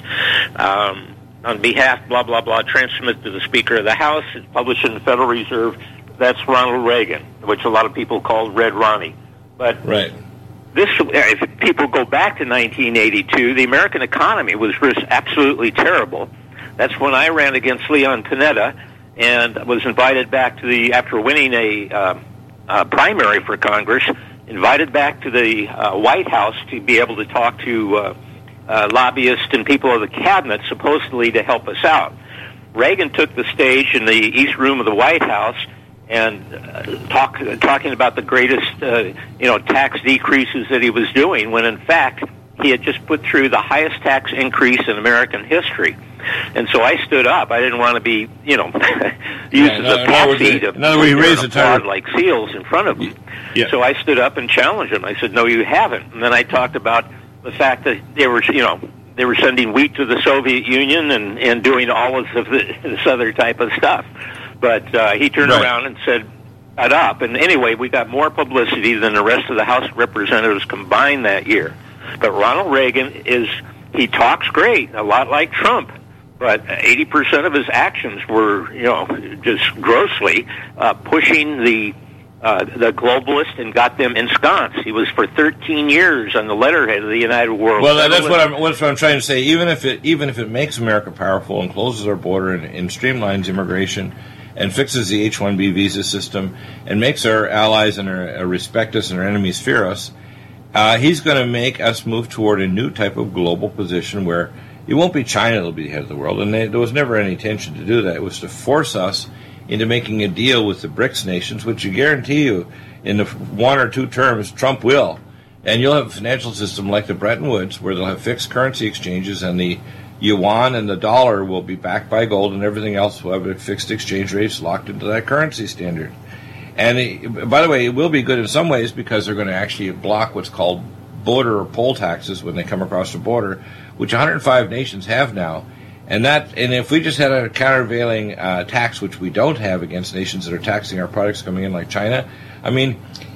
Um, on behalf, blah, blah, blah, transmit to the Speaker of the House. It's published in the Federal Reserve. That's Ronald Reagan, which a lot of people called Red Ronnie. But right. This, if people go back to nineteen eighty-two, the American economy was absolutely terrible. That's when I ran against Leon Panetta and was invited back to the, after winning a uh, uh, primary for Congress, invited back to the uh, White House to be able to talk to uh, uh, lobbyists and people of the cabinet, supposedly to help us out. Reagan took the stage in the East Room of the White House and uh, talk, talking about the greatest, uh, you know, tax decreases that he was doing, when in fact he had just put through the highest tax increase in American history. And so I stood up. I didn't want to be, you know, used yeah, as no, a patsy to raise applaud like seals in front of him. Yeah. So I stood up and challenged him. I said, "No, you haven't." And then I talked about the fact that they were, you know, they were sending wheat to the Soviet Union and, and doing all of the, this other type of stuff. But uh, he turned right. around and said, "Shut up." And anyway, we got more publicity than the rest of the House of Representatives combined that year. But Ronald Reagan is, he talks great, a lot like Trump. But eighty percent of his actions were, you know, just grossly uh, pushing the uh, the globalists and got them ensconced. He was for thirteen years on the letterhead of the United World. Well, that's what I'm, that's what I'm trying to say. Even if it even if it makes America powerful and closes our border and, and streamlines immigration and fixes the H one B visa system and makes our allies and our, our respect us and our enemies fear us, uh, he's going to make us move toward a new type of global position where it won't be China that will be the head of the world, and they, there was never any intention to do that. It was to force us into making a deal with the BRICS nations, which you guarantee you in the one or two terms Trump will. And you'll have a financial system like the Bretton Woods where they'll have fixed currency exchanges, and the yuan and the dollar will be backed by gold, and everything else will have fixed exchange rates locked into that currency standard. And it, by the way, it will be good in some ways because they're going to actually block what's called border or poll taxes when they come across the border, which one hundred five nations have now. And that, and if we just had a countervailing uh, tax, which we don't have against nations that are taxing our products coming in like China, I mean,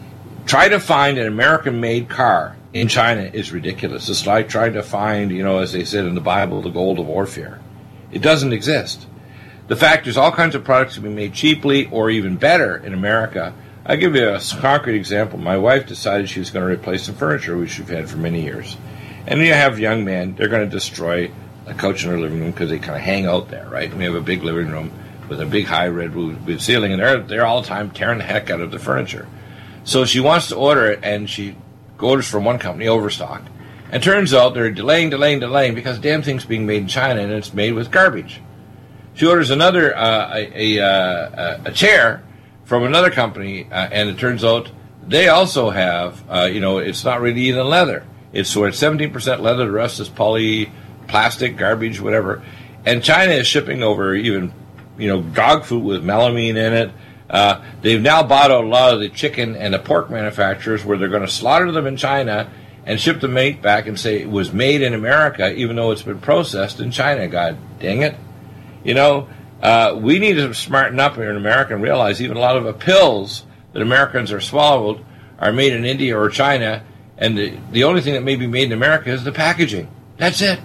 try to find an American-made car in China is ridiculous. It's like trying to find, you know, as they said in the Bible, the gold of Ophir. It doesn't exist. The fact is all kinds of products can be made cheaply or even better in America I'll give you a concrete example. My wife decided she was going to replace some furniture which we've had for many years. And you have young men, they're going to destroy a couch in their living room because they kind of hang out there, right? And we have a big living room with a big high red wood ceiling, and they're, they're all the time tearing the heck out of the furniture. So she wants to order it, and she orders from one company, Overstock. And turns out they're delaying, delaying, delaying because the damn thing's being made in China, and it's made with garbage. She orders another uh, a, a, uh, a chair from another company, uh, and it turns out they also have, uh, you know, it's not really even leather. It's so it's seventeen percent leather, the rest is poly, plastic, garbage, whatever. And China is shipping over even, you know, dog food with melamine in it. Uh, they've now bought out a lot of the chicken and the pork manufacturers where they're going to slaughter them in China and ship the meat back and say it was made in America, even though it's been processed in China. God dang it. You know, uh, we need to smarten up here in America and realize even a lot of the pills that Americans are swallowed are made in India or China, and the, the only thing that may be made in America is the packaging. That's it.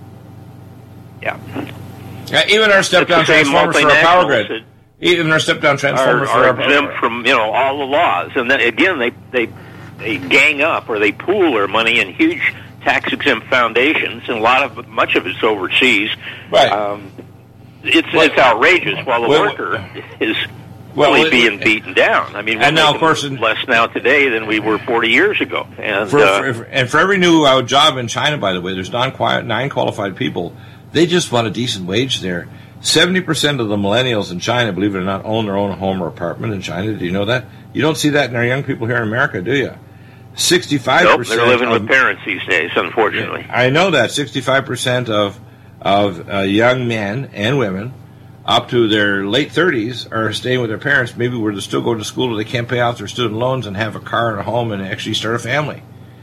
Yeah. Uh, even our step-down transformers for our power grid. Even our step-down transformers are, are for our exempt from, you know, all the laws. And then, again, they, they, they gang up or they pool their money in huge tax-exempt foundations, and a lot of, much of it's overseas. Right. Um, it's, well, it's outrageous while the well, worker is well, really it, being beaten down. I mean, we're and now, of course, less now today than we were forty years ago. And for, uh, for, and for every new uh, job in China, by the way, there's non-qualified people. They just want a decent wage there. seventy percent of the millennials in China, believe it or not, own their own home or apartment in China. Do you know that? You don't see that in our young people here in America, do you? sixty-five percent. Nope, they're living of, with parents these days, unfortunately. I know that. sixty-five percent of, of uh, young men and women up to their late thirties are staying with their parents, maybe where they still go to school or they can't pay off their student loans and have a car and a home and actually start a family.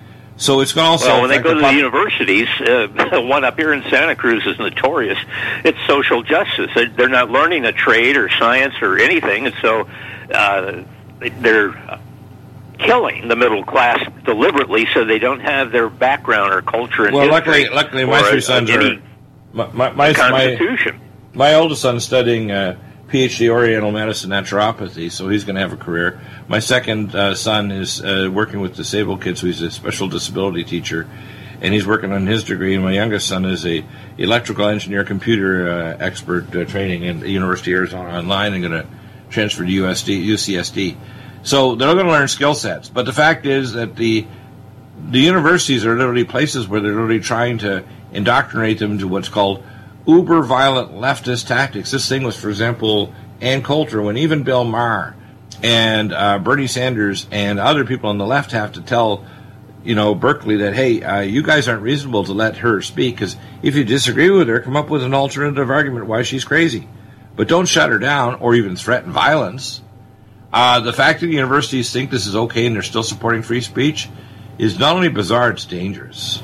So it's going to also well, when they go the to the universities, uh, one up here in Santa Cruz is notorious. It's social justice. They're not learning a trade or science or anything, and so uh, they're killing the middle class deliberately so they don't have their background or culture and well, history. Well, luckily, luckily my three sons are my my my, constitution. My, my oldest son is studying uh, P H D Oriental Medicine naturopathy, so he's going to have a career. My second uh, son is uh, working with disabled kids, so he's a special disability teacher, and he's working on his degree. And my youngest son is a electrical engineer, computer uh, expert uh, training in the University of Arizona Online, and going to transfer to U S D, U C S D. So they're going to learn skill sets. But the fact is that the the universities are literally places where they're literally trying to indoctrinate them into what's called uber-violent leftist tactics. This thing was, for example, Ann Coulter, when even Bill Maher and uh, Bernie Sanders and other people on the left have to tell, you know, Berkeley that, hey, uh, you guys aren't reasonable to let her speak, because if you disagree with her, come up with an alternative argument why she's crazy. But don't shut her down or even threaten violence. Uh, the fact that the universities think this is okay and they're still supporting free speech is not only bizarre, it's dangerous.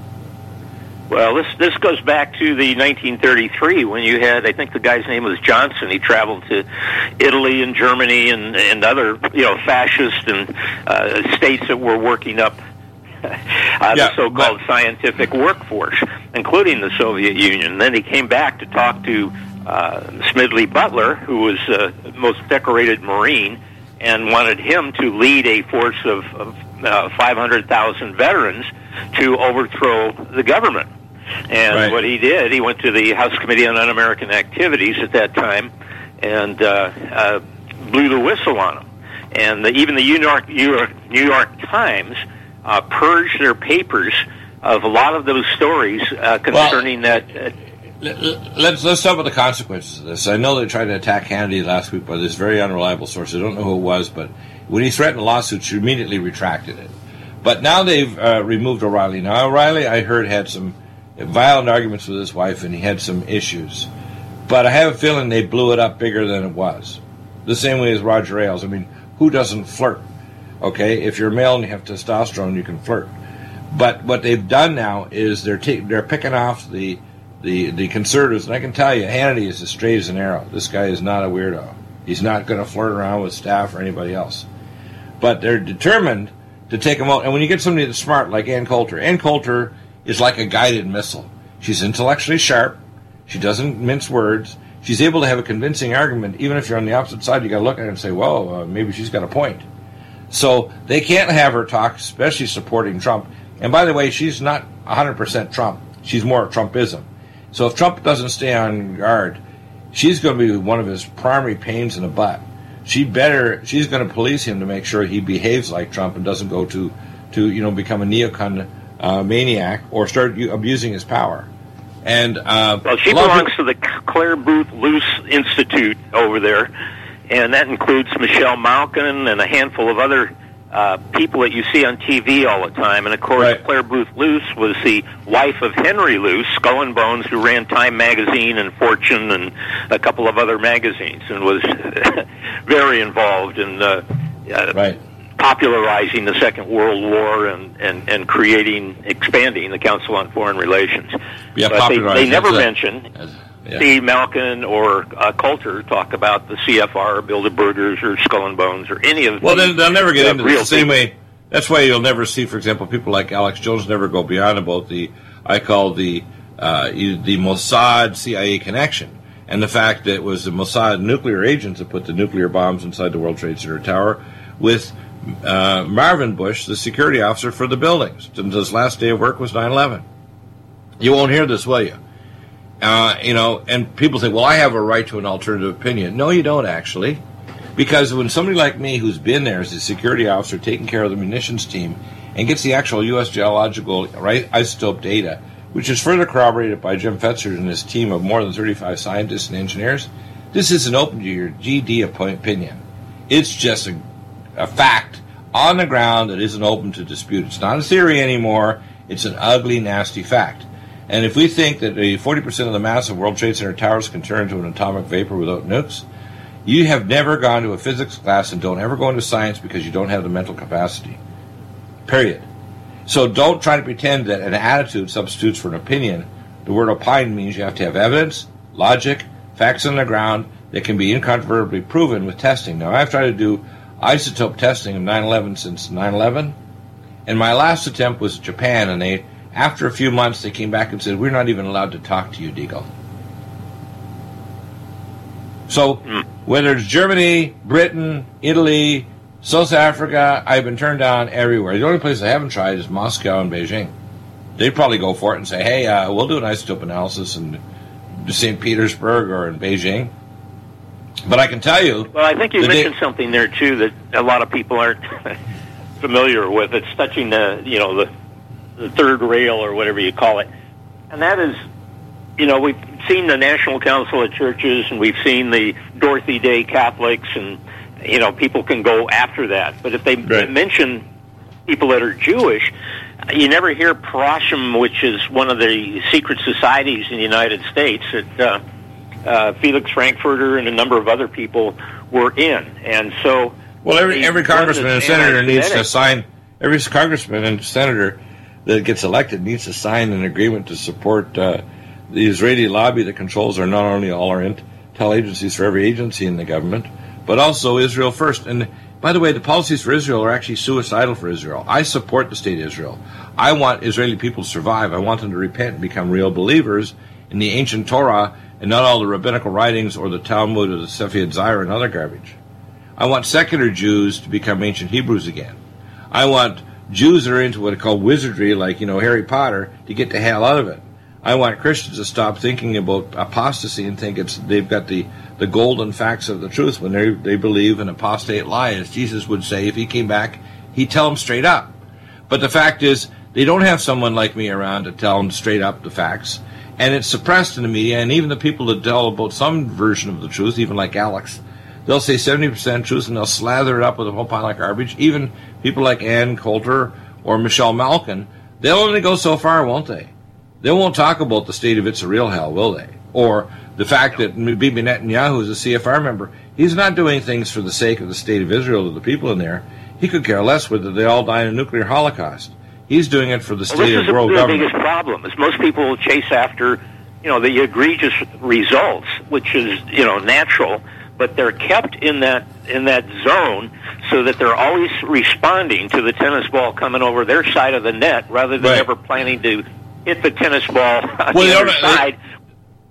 Well, this this goes back to the nineteen thirty-three when you had, I think the guy's name was Johnson. He traveled to Italy and Germany and, and other, you know, fascist and uh, states that were working up uh, yeah, the so-called but, scientific workforce, including the Soviet Union. And then he came back to talk to uh, Smedley Butler, who was uh, the most decorated Marine, and wanted him to lead a force of, of uh, five hundred thousand veterans to overthrow the government. And right. what he did, he went to the House Committee on Un-American Activities at that time and uh, uh, blew the whistle on him. And the, even the New York, New York, New York Times uh, purged their papers of a lot of those stories uh, concerning well, that. Uh, let's let's talk about the consequences of this. I know they tried to attack Hannity last week by this very unreliable source. I don't know who it was, but when he threatened a lawsuit, she immediately retracted it. But now they've uh, removed O'Reilly. Now, O'Reilly, I heard, had some violent arguments with his wife, and he had some issues. But I have a feeling they blew it up bigger than it was. The same way as Roger Ailes. I mean, who doesn't flirt? Okay, if you're a male and you have testosterone, you can flirt. But what they've done now is they're ta- they're picking off the, the the conservatives. And I can tell you, Hannity is as straight as an arrow. This guy is not a weirdo. He's not going to flirt around with staff or anybody else. But they're determined to take him out. And when you get somebody that's smart like Ann Coulter, Ann Coulter is like a guided missile. She's intellectually sharp. She doesn't mince words. she's able to have a convincing argument. Even if you're on the opposite side, you got to look at it and say, well, uh, maybe she's got a point. So they can't have her talk, especially supporting Trump. And by the way, she's not one hundred percent Trump. She's more Trumpism. So if Trump doesn't stay on guard, she's going to be one of his primary pains in the butt. She better, she's going to police him to make sure he behaves like Trump and doesn't go to, to you know, become a neocon uh, maniac or start u- abusing his power. And uh, well, she belongs to the Claire Booth Luce Institute over there, and that includes Michelle Malkin and a handful of other uh, people that you see on T V all the time. And of course, right. Claire Booth Luce was the wife of Henry Luce, Skull and Bones, who ran Time Magazine and Fortune and a couple of other magazines, and was very involved in uh, uh, right. popularizing the Second World War and, and, and creating, expanding the Council on Foreign Relations. Yeah, but they, they never a, mention as, yeah. Steve Malkin or uh, Coulter talk about the C F R, Bilderbergers, or Skull and Bones, or any of. Well, the, then they'll never get uh, into the same way. That's why you'll never see, for example, people like Alex Jones never go beyond about the I call the uh, the Mossad C I A connection, and the fact that it was the Mossad nuclear agents that put the nuclear bombs inside the World Trade Center tower with uh, Marvin Bush, the security officer for the buildings. His last day of work was nine eleven. You won't hear this, will you? Uh, you know, and people say, well, I have a right to an alternative opinion. No, you don't, actually. Because when somebody like me who's been there as a security officer taking care of the munitions team and gets the actual U S geological right, isotope data, which is further corroborated by Jim Fetzer and his team of more than thirty-five scientists and engineers, this isn't open to your G D opinion. It's just a, a fact on the ground that isn't open to dispute. It's not a theory anymore. It's an ugly, nasty fact. And if we think that the forty percent of the mass of World Trade Center towers can turn into an atomic vapor without nukes, you have never gone to a physics class and don't ever go into science because you don't have the mental capacity. Period. So don't try to pretend that an attitude substitutes for an opinion. The word opine means you have to have evidence, logic, facts on the ground that can be incontrovertibly proven with testing. Now, I've tried to do isotope testing of nine eleven since nine eleven, and my last attempt was Japan, and they, after a few months, they came back and said, we're not even allowed to talk to you, Deagle. So, whether it's Germany, Britain, Italy, South Africa, I've been turned down everywhere. The only place I haven't tried is Moscow and Beijing. They'd probably go for it and say, hey, uh, we'll do an isotope analysis in Saint Petersburg or in Beijing. But I can tell you... Well, I think you mentioned they, something there, too, that a lot of people aren't familiar with. It's touching the, you know, the, the third rail or whatever you call it. And that is, you know, we've seen the National Council of Churches, and we've seen the Dorothy Day Catholics, and, you know, people can go after that. But if they right. mention people that are Jewish, you never hear Parashim, which is one of the secret societies in the United States that uh, uh, Felix Frankfurter and a number of other people were in. And so... Well, every every congressman and senator needs to sign, every congressman and senator that gets elected needs to sign an agreement to support uh, the Israeli lobby that controls our not only all our intel agencies for every agency in the government, but also Israel first. And by the way, the policies for Israel are actually suicidal for Israel. I support the state of Israel. I want Israeli people to survive. I want them to repent and become real believers in the ancient Torah and not all the rabbinical writings or the Talmud or the Sefer Yetzirah and other garbage. I want secular Jews to become ancient Hebrews again. I want Jews that are into what are called wizardry, like, you know, Harry Potter, to get the hell out of it. I want Christians to stop thinking about apostasy and think it's they've got the, the golden facts of the truth when they they believe an apostate lie. As Jesus would say, if he came back, he'd tell them straight up. But the fact is, they don't have someone like me around to tell them straight up the facts. And it's suppressed in the media, and even the people that tell about some version of the truth, even like Alex, they'll say seventy percent truth, and they'll slather it up with a whole pile of garbage. Even people like Ann Coulter or Michelle Malkin, they'll only go so far, won't they? They won't talk about the state of It's a Real Hell, will they? Or the fact that Bibi Netanyahu is a C F R member. He's not doing things for the sake of the state of Israel or the people in there. He could care less whether they all die in a nuclear holocaust. He's doing it for the state well, of world government. This is the government. biggest problem, is most people chase after, you know, the egregious results, which is, you know, natural, but they're kept in that in that zone so that they're always responding to the tennis ball coming over their side of the net rather than right. ever planning to hit the tennis ball on well, the other they side.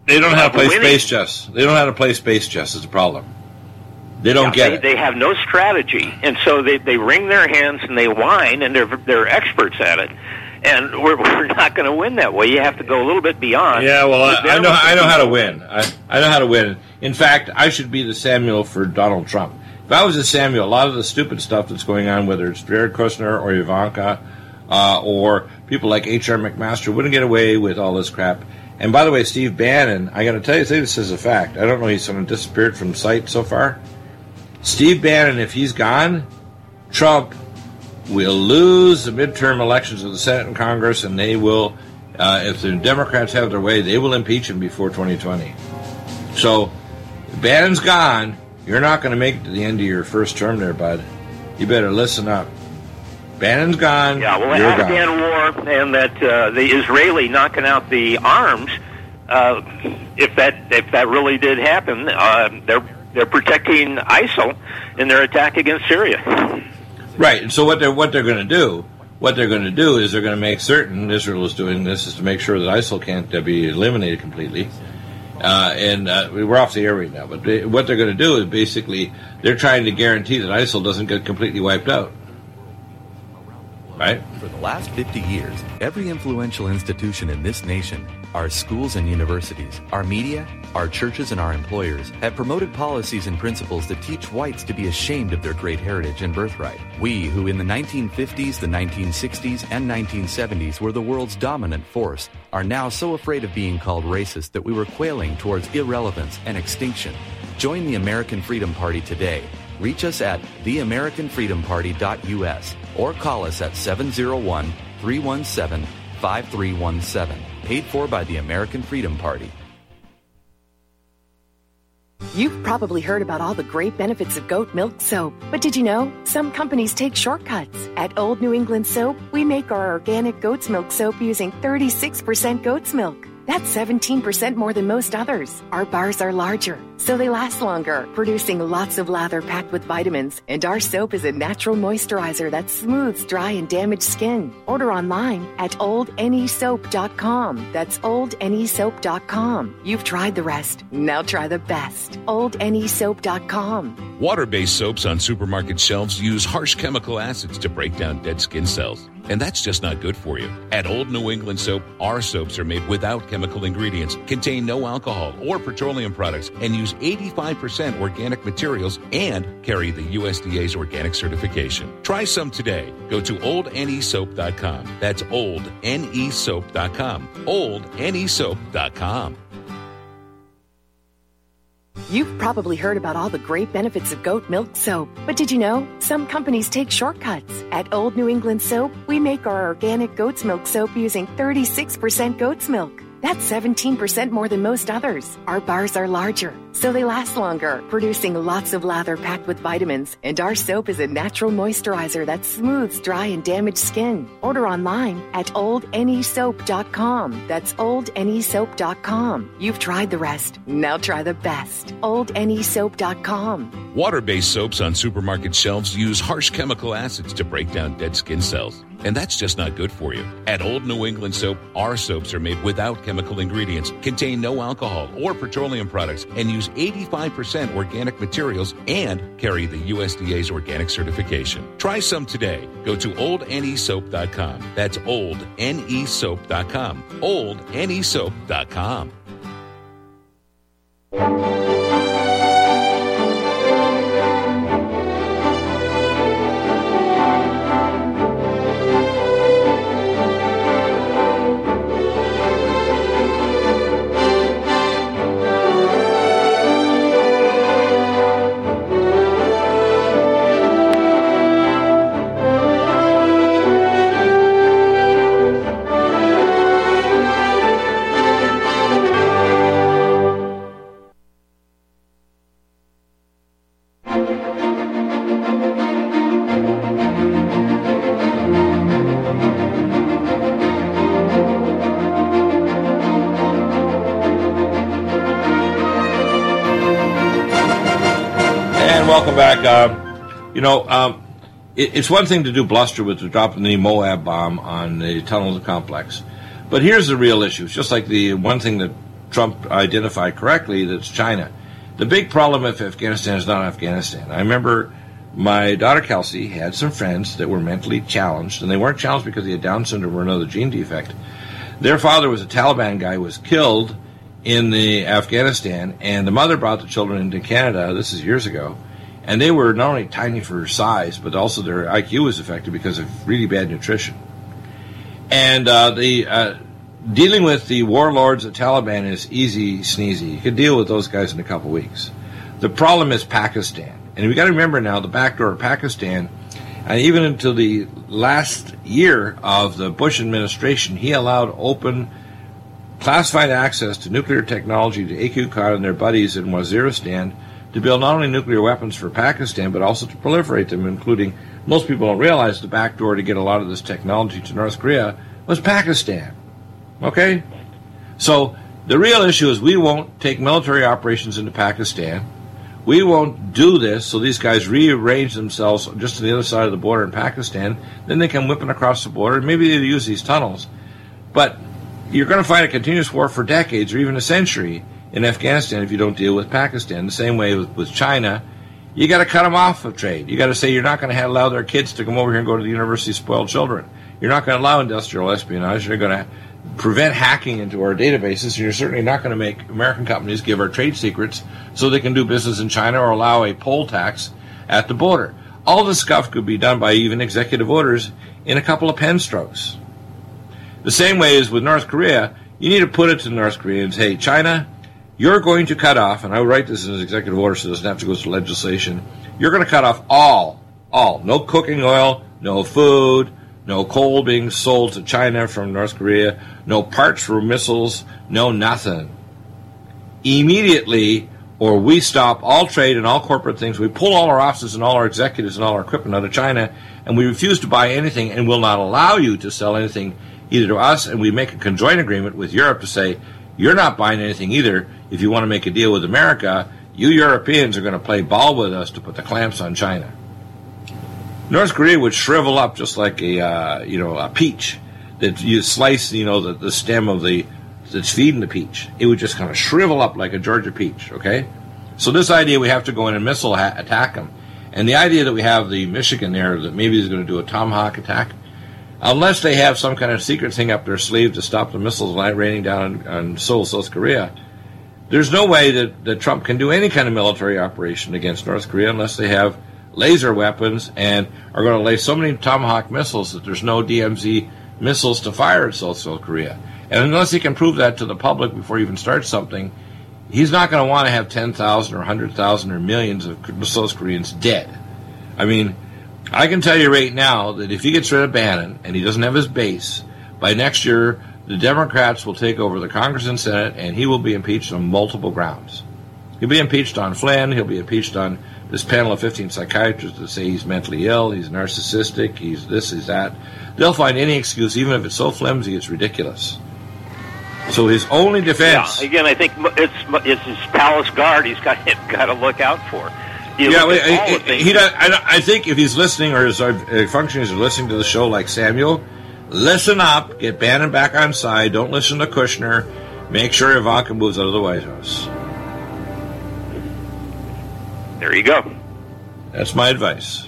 They don't know how to play winning. space chess. They don't know how to play space chess is the problem. They don't yeah, get they, it. They have no strategy, and so they, they wring their hands and they whine, and they're they're experts at it. And we're we're not going to win that way. You have to go a little bit beyond. Yeah, well, I, I know I know how to win. I, I know how to win. In fact, I should be the Samuel for Donald Trump. If I was a Samuel, a lot of the stupid stuff that's going on, whether it's Jared Kushner or Ivanka uh, or people like H R McMaster, wouldn't get away with all this crap. And by the way, Steve Bannon, I got to tell you, say this as a fact. I don't know, he's sort of disappeared from sight so far. Steve Bannon, if he's gone, Trump will lose the midterm elections of the Senate and Congress, and they will, uh, if the Democrats have their way, they will impeach him before twenty twenty. So, if Bannon's gone, you're not going to make it to the end of your first term there, bud. You better listen up. Bannon's gone. Yeah, well, the you're Afghan gone. war and that uh, the Israeli knocking out the arms. Uh, if that if that really did happen, uh, they're they're protecting ISIL in their attack against Syria. Right. And so what they're what they're going to do, what they're going to do is they're going to make certain Israel is doing this is to make sure that ISIL can't uh, be eliminated completely. Uh, and uh, we're off the air right now. But they, what they're going to do is basically they're trying to guarantee that ISIL doesn't get completely wiped out. Right? For the last fifty years, every influential institution in this nation, our schools and universities, our media, our churches, and our employers have promoted policies and principles that teach whites to be ashamed of their great heritage and birthright. We, who in the nineteen fifties, the nineteen sixties, and nineteen seventies were the world's dominant force, are now so afraid of being called racist that we were quailing towards irrelevance and extinction. Join the American Freedom Party today. Reach us at the american freedom party dot u s or call us at seven oh one, three one seven, five three one seven. Paid for by the American Freedom Party. You've probably heard about all the great benefits of goat milk soap, but did you know some companies take shortcuts? At Old New England Soap, we make our organic goat's milk soap using thirty-six percent goat's milk. That's seventeen percent more than most others. Our bars are larger, so they last longer, producing lots of lather packed with vitamins. And our soap is a natural moisturizer that smooths dry and damaged skin. Order online at old ne soap dot com. That's old ne soap dot com. You've tried the rest. Now try the best. old ne soap dot com. Water-based soaps on supermarket shelves use harsh chemical acids to break down dead skin cells. And that's just not good for you. At Old New England Soap, our soaps are made without chemical ingredients, contain no alcohol or petroleum products, and use eighty-five percent organic materials and carry the U S D A's organic certification. Try some today. Go to old ne soap dot com. That's old ne soap dot com. old ne soap dot com. You've probably heard about all the great benefits of goat milk soap, but did you know some companies take shortcuts? At Old New England Soap, we make our organic goat's milk soap using thirty-six percent goat's milk. That's seventeen percent more than most others. Our bars are larger, so they last longer, producing lots of lather packed with vitamins. And our soap is a natural moisturizer that smooths dry and damaged skin. Order online at old ne soap dot com. That's old ne soap dot com. You've tried the rest. Now try the best. old ne soap dot com. Water-based soaps on supermarket shelves use harsh chemical acids to break down dead skin cells. And that's just not good for you. At Old New England Soap, our soaps are made without chemical ingredients, contain no alcohol or petroleum products, and use eighty-five percent organic materials and carry the U S D A's organic certification. Try some today. Go to old ne soap dot com. That's old ne soap dot com. old ne soap dot com. Welcome back. Uh, you know, um, it, it's one thing to do bluster with the dropping the Moab bomb on the tunnel complex, but here's the real issue. It's just like the one thing that Trump identified correctly, that's China. The big problem with Afghanistan is not Afghanistan. I remember my daughter Kelsey had some friends that were mentally challenged, and they weren't challenged because he had Down syndrome or another gene defect. Their father was a Taliban guy, was killed in the Afghanistan, and the mother brought the children into Canada. This is years ago, and they were not only tiny for size, but also their I Q was affected because of really bad nutrition. And uh, the uh, dealing with the warlords of Taliban is easy sneezy. You could deal with those guys in a couple weeks. The problem is Pakistan, and we got to remember now the back door of Pakistan. And even until the last year of the Bush administration, he allowed open, classified access to nuclear technology to A Q Khan and their buddies in Waziristan to build not only nuclear weapons for Pakistan, but also to proliferate them, including, most people don't realize, the back door to get a lot of this technology to North Korea was Pakistan. Okay? So the real issue is we won't take military operations into Pakistan. We won't do this, so these guys rearrange themselves just to the other side of the border in Pakistan. Then they come whipping across the border. Maybe they use these tunnels. But you're going to find a continuous war for decades or even a century in Afghanistan if you don't deal with Pakistan. The same way with, with China. You got to cut them off of trade. You got to say you're not going to allow their kids to come over here and go to the university spoiled children. You're not going to allow industrial espionage. You're going to prevent hacking into our databases, and you're certainly not going to make American companies give our trade secrets so they can do business in China or allow a poll tax at the border. All this stuff could be done by even executive orders in a couple of pen strokes. The same way as with North Korea, you need to put it to North Koreans, hey, China, you're going to cut off, and I will write this in an executive order so it doesn't have to go through legislation, you're going to cut off all, all, no cooking oil, no food, no coal being sold to China from North Korea, no parts for missiles, no nothing. Immediately, or we stop all trade and all corporate things, we pull all our offices and all our executives and all our equipment out of China, and we refuse to buy anything and will not allow you to sell anything either to us, and we make a conjoint agreement with Europe to say, you're not buying anything either. If you want to make a deal with America, you Europeans are going to play ball with us to put the clamps on China. North Korea would shrivel up just like a, uh, you know, a peach that you slice, you know, the, the stem of the, that's feeding the peach. It would just kind of shrivel up like a Georgia peach, okay? So this idea we have to go in and missile ha- attack them. And the idea that we have the Michigan there that maybe is going to do a Tomahawk attack, unless they have some kind of secret thing up their sleeve to stop the missiles raining down on, on Seoul, South Korea, there's no way that, that Trump can do any kind of military operation against North Korea unless they have laser weapons and are going to lay so many Tomahawk missiles that there's no D M Z missiles to fire at South, South Korea. And unless he can prove that to the public before he even starts something, he's not going to want to have ten thousand or one hundred thousand or millions of South Koreans dead. I mean, I can tell you right now that if he gets rid of Bannon and he doesn't have his base, by next year the Democrats will take over the Congress and Senate and he will be impeached on multiple grounds. He'll be impeached on Flynn, he'll be impeached on this panel of fifteen psychiatrists that say he's mentally ill, he's narcissistic, he's this, he's that. They'll find any excuse, even if it's so flimsy, it's ridiculous. So his only defense... Yeah, again, I think it's it's his palace guard he's got, got to look out for. You yeah, well, he, he does, I, I think if he's listening or his uh, functionaries are listening to the show like Samuel, listen up, get Bannon back on side, don't listen to Kushner, make sure Ivanka moves out of the White House. There you go. That's my advice.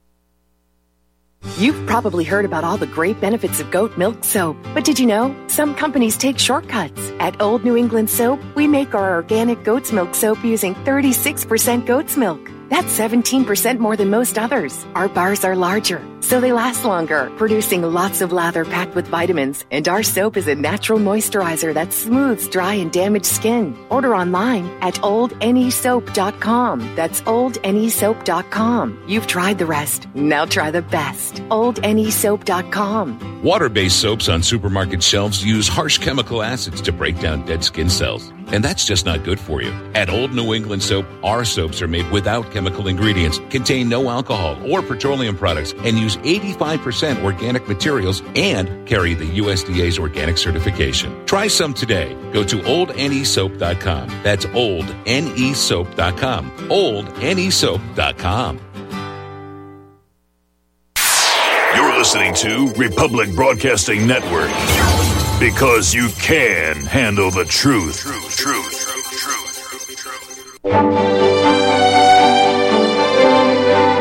You've probably heard about all the great benefits of goat milk soap, but did you know some companies take shortcuts? At Old New England Soap, we make our organic goat's milk soap using thirty-six percent goat's milk. That's seventeen percent more than most others. Our bars are larger, so they last longer, producing lots of lather packed with vitamins. And our soap is a natural moisturizer that smooths dry and damaged skin. Order online at old n e soap dot com. That's old n e soap dot com. You've tried the rest. Now try the best. old n e soap dot com. Water-based soaps on supermarket shelves use harsh chemical acids to break down dead skin cells. And that's just not good for you. At Old New England Soap, our soaps are made without chemical ingredients, contain no alcohol or petroleum products, and use eighty-five percent organic materials and carry the U S D A's organic certification. Try some today. Go to old n e soap dot com. That's old n e soap dot com. old n e soap dot com. You're listening to Republic Broadcasting Network. Because you can handle the truth. Truth, truth, truth, truth, truth, truth.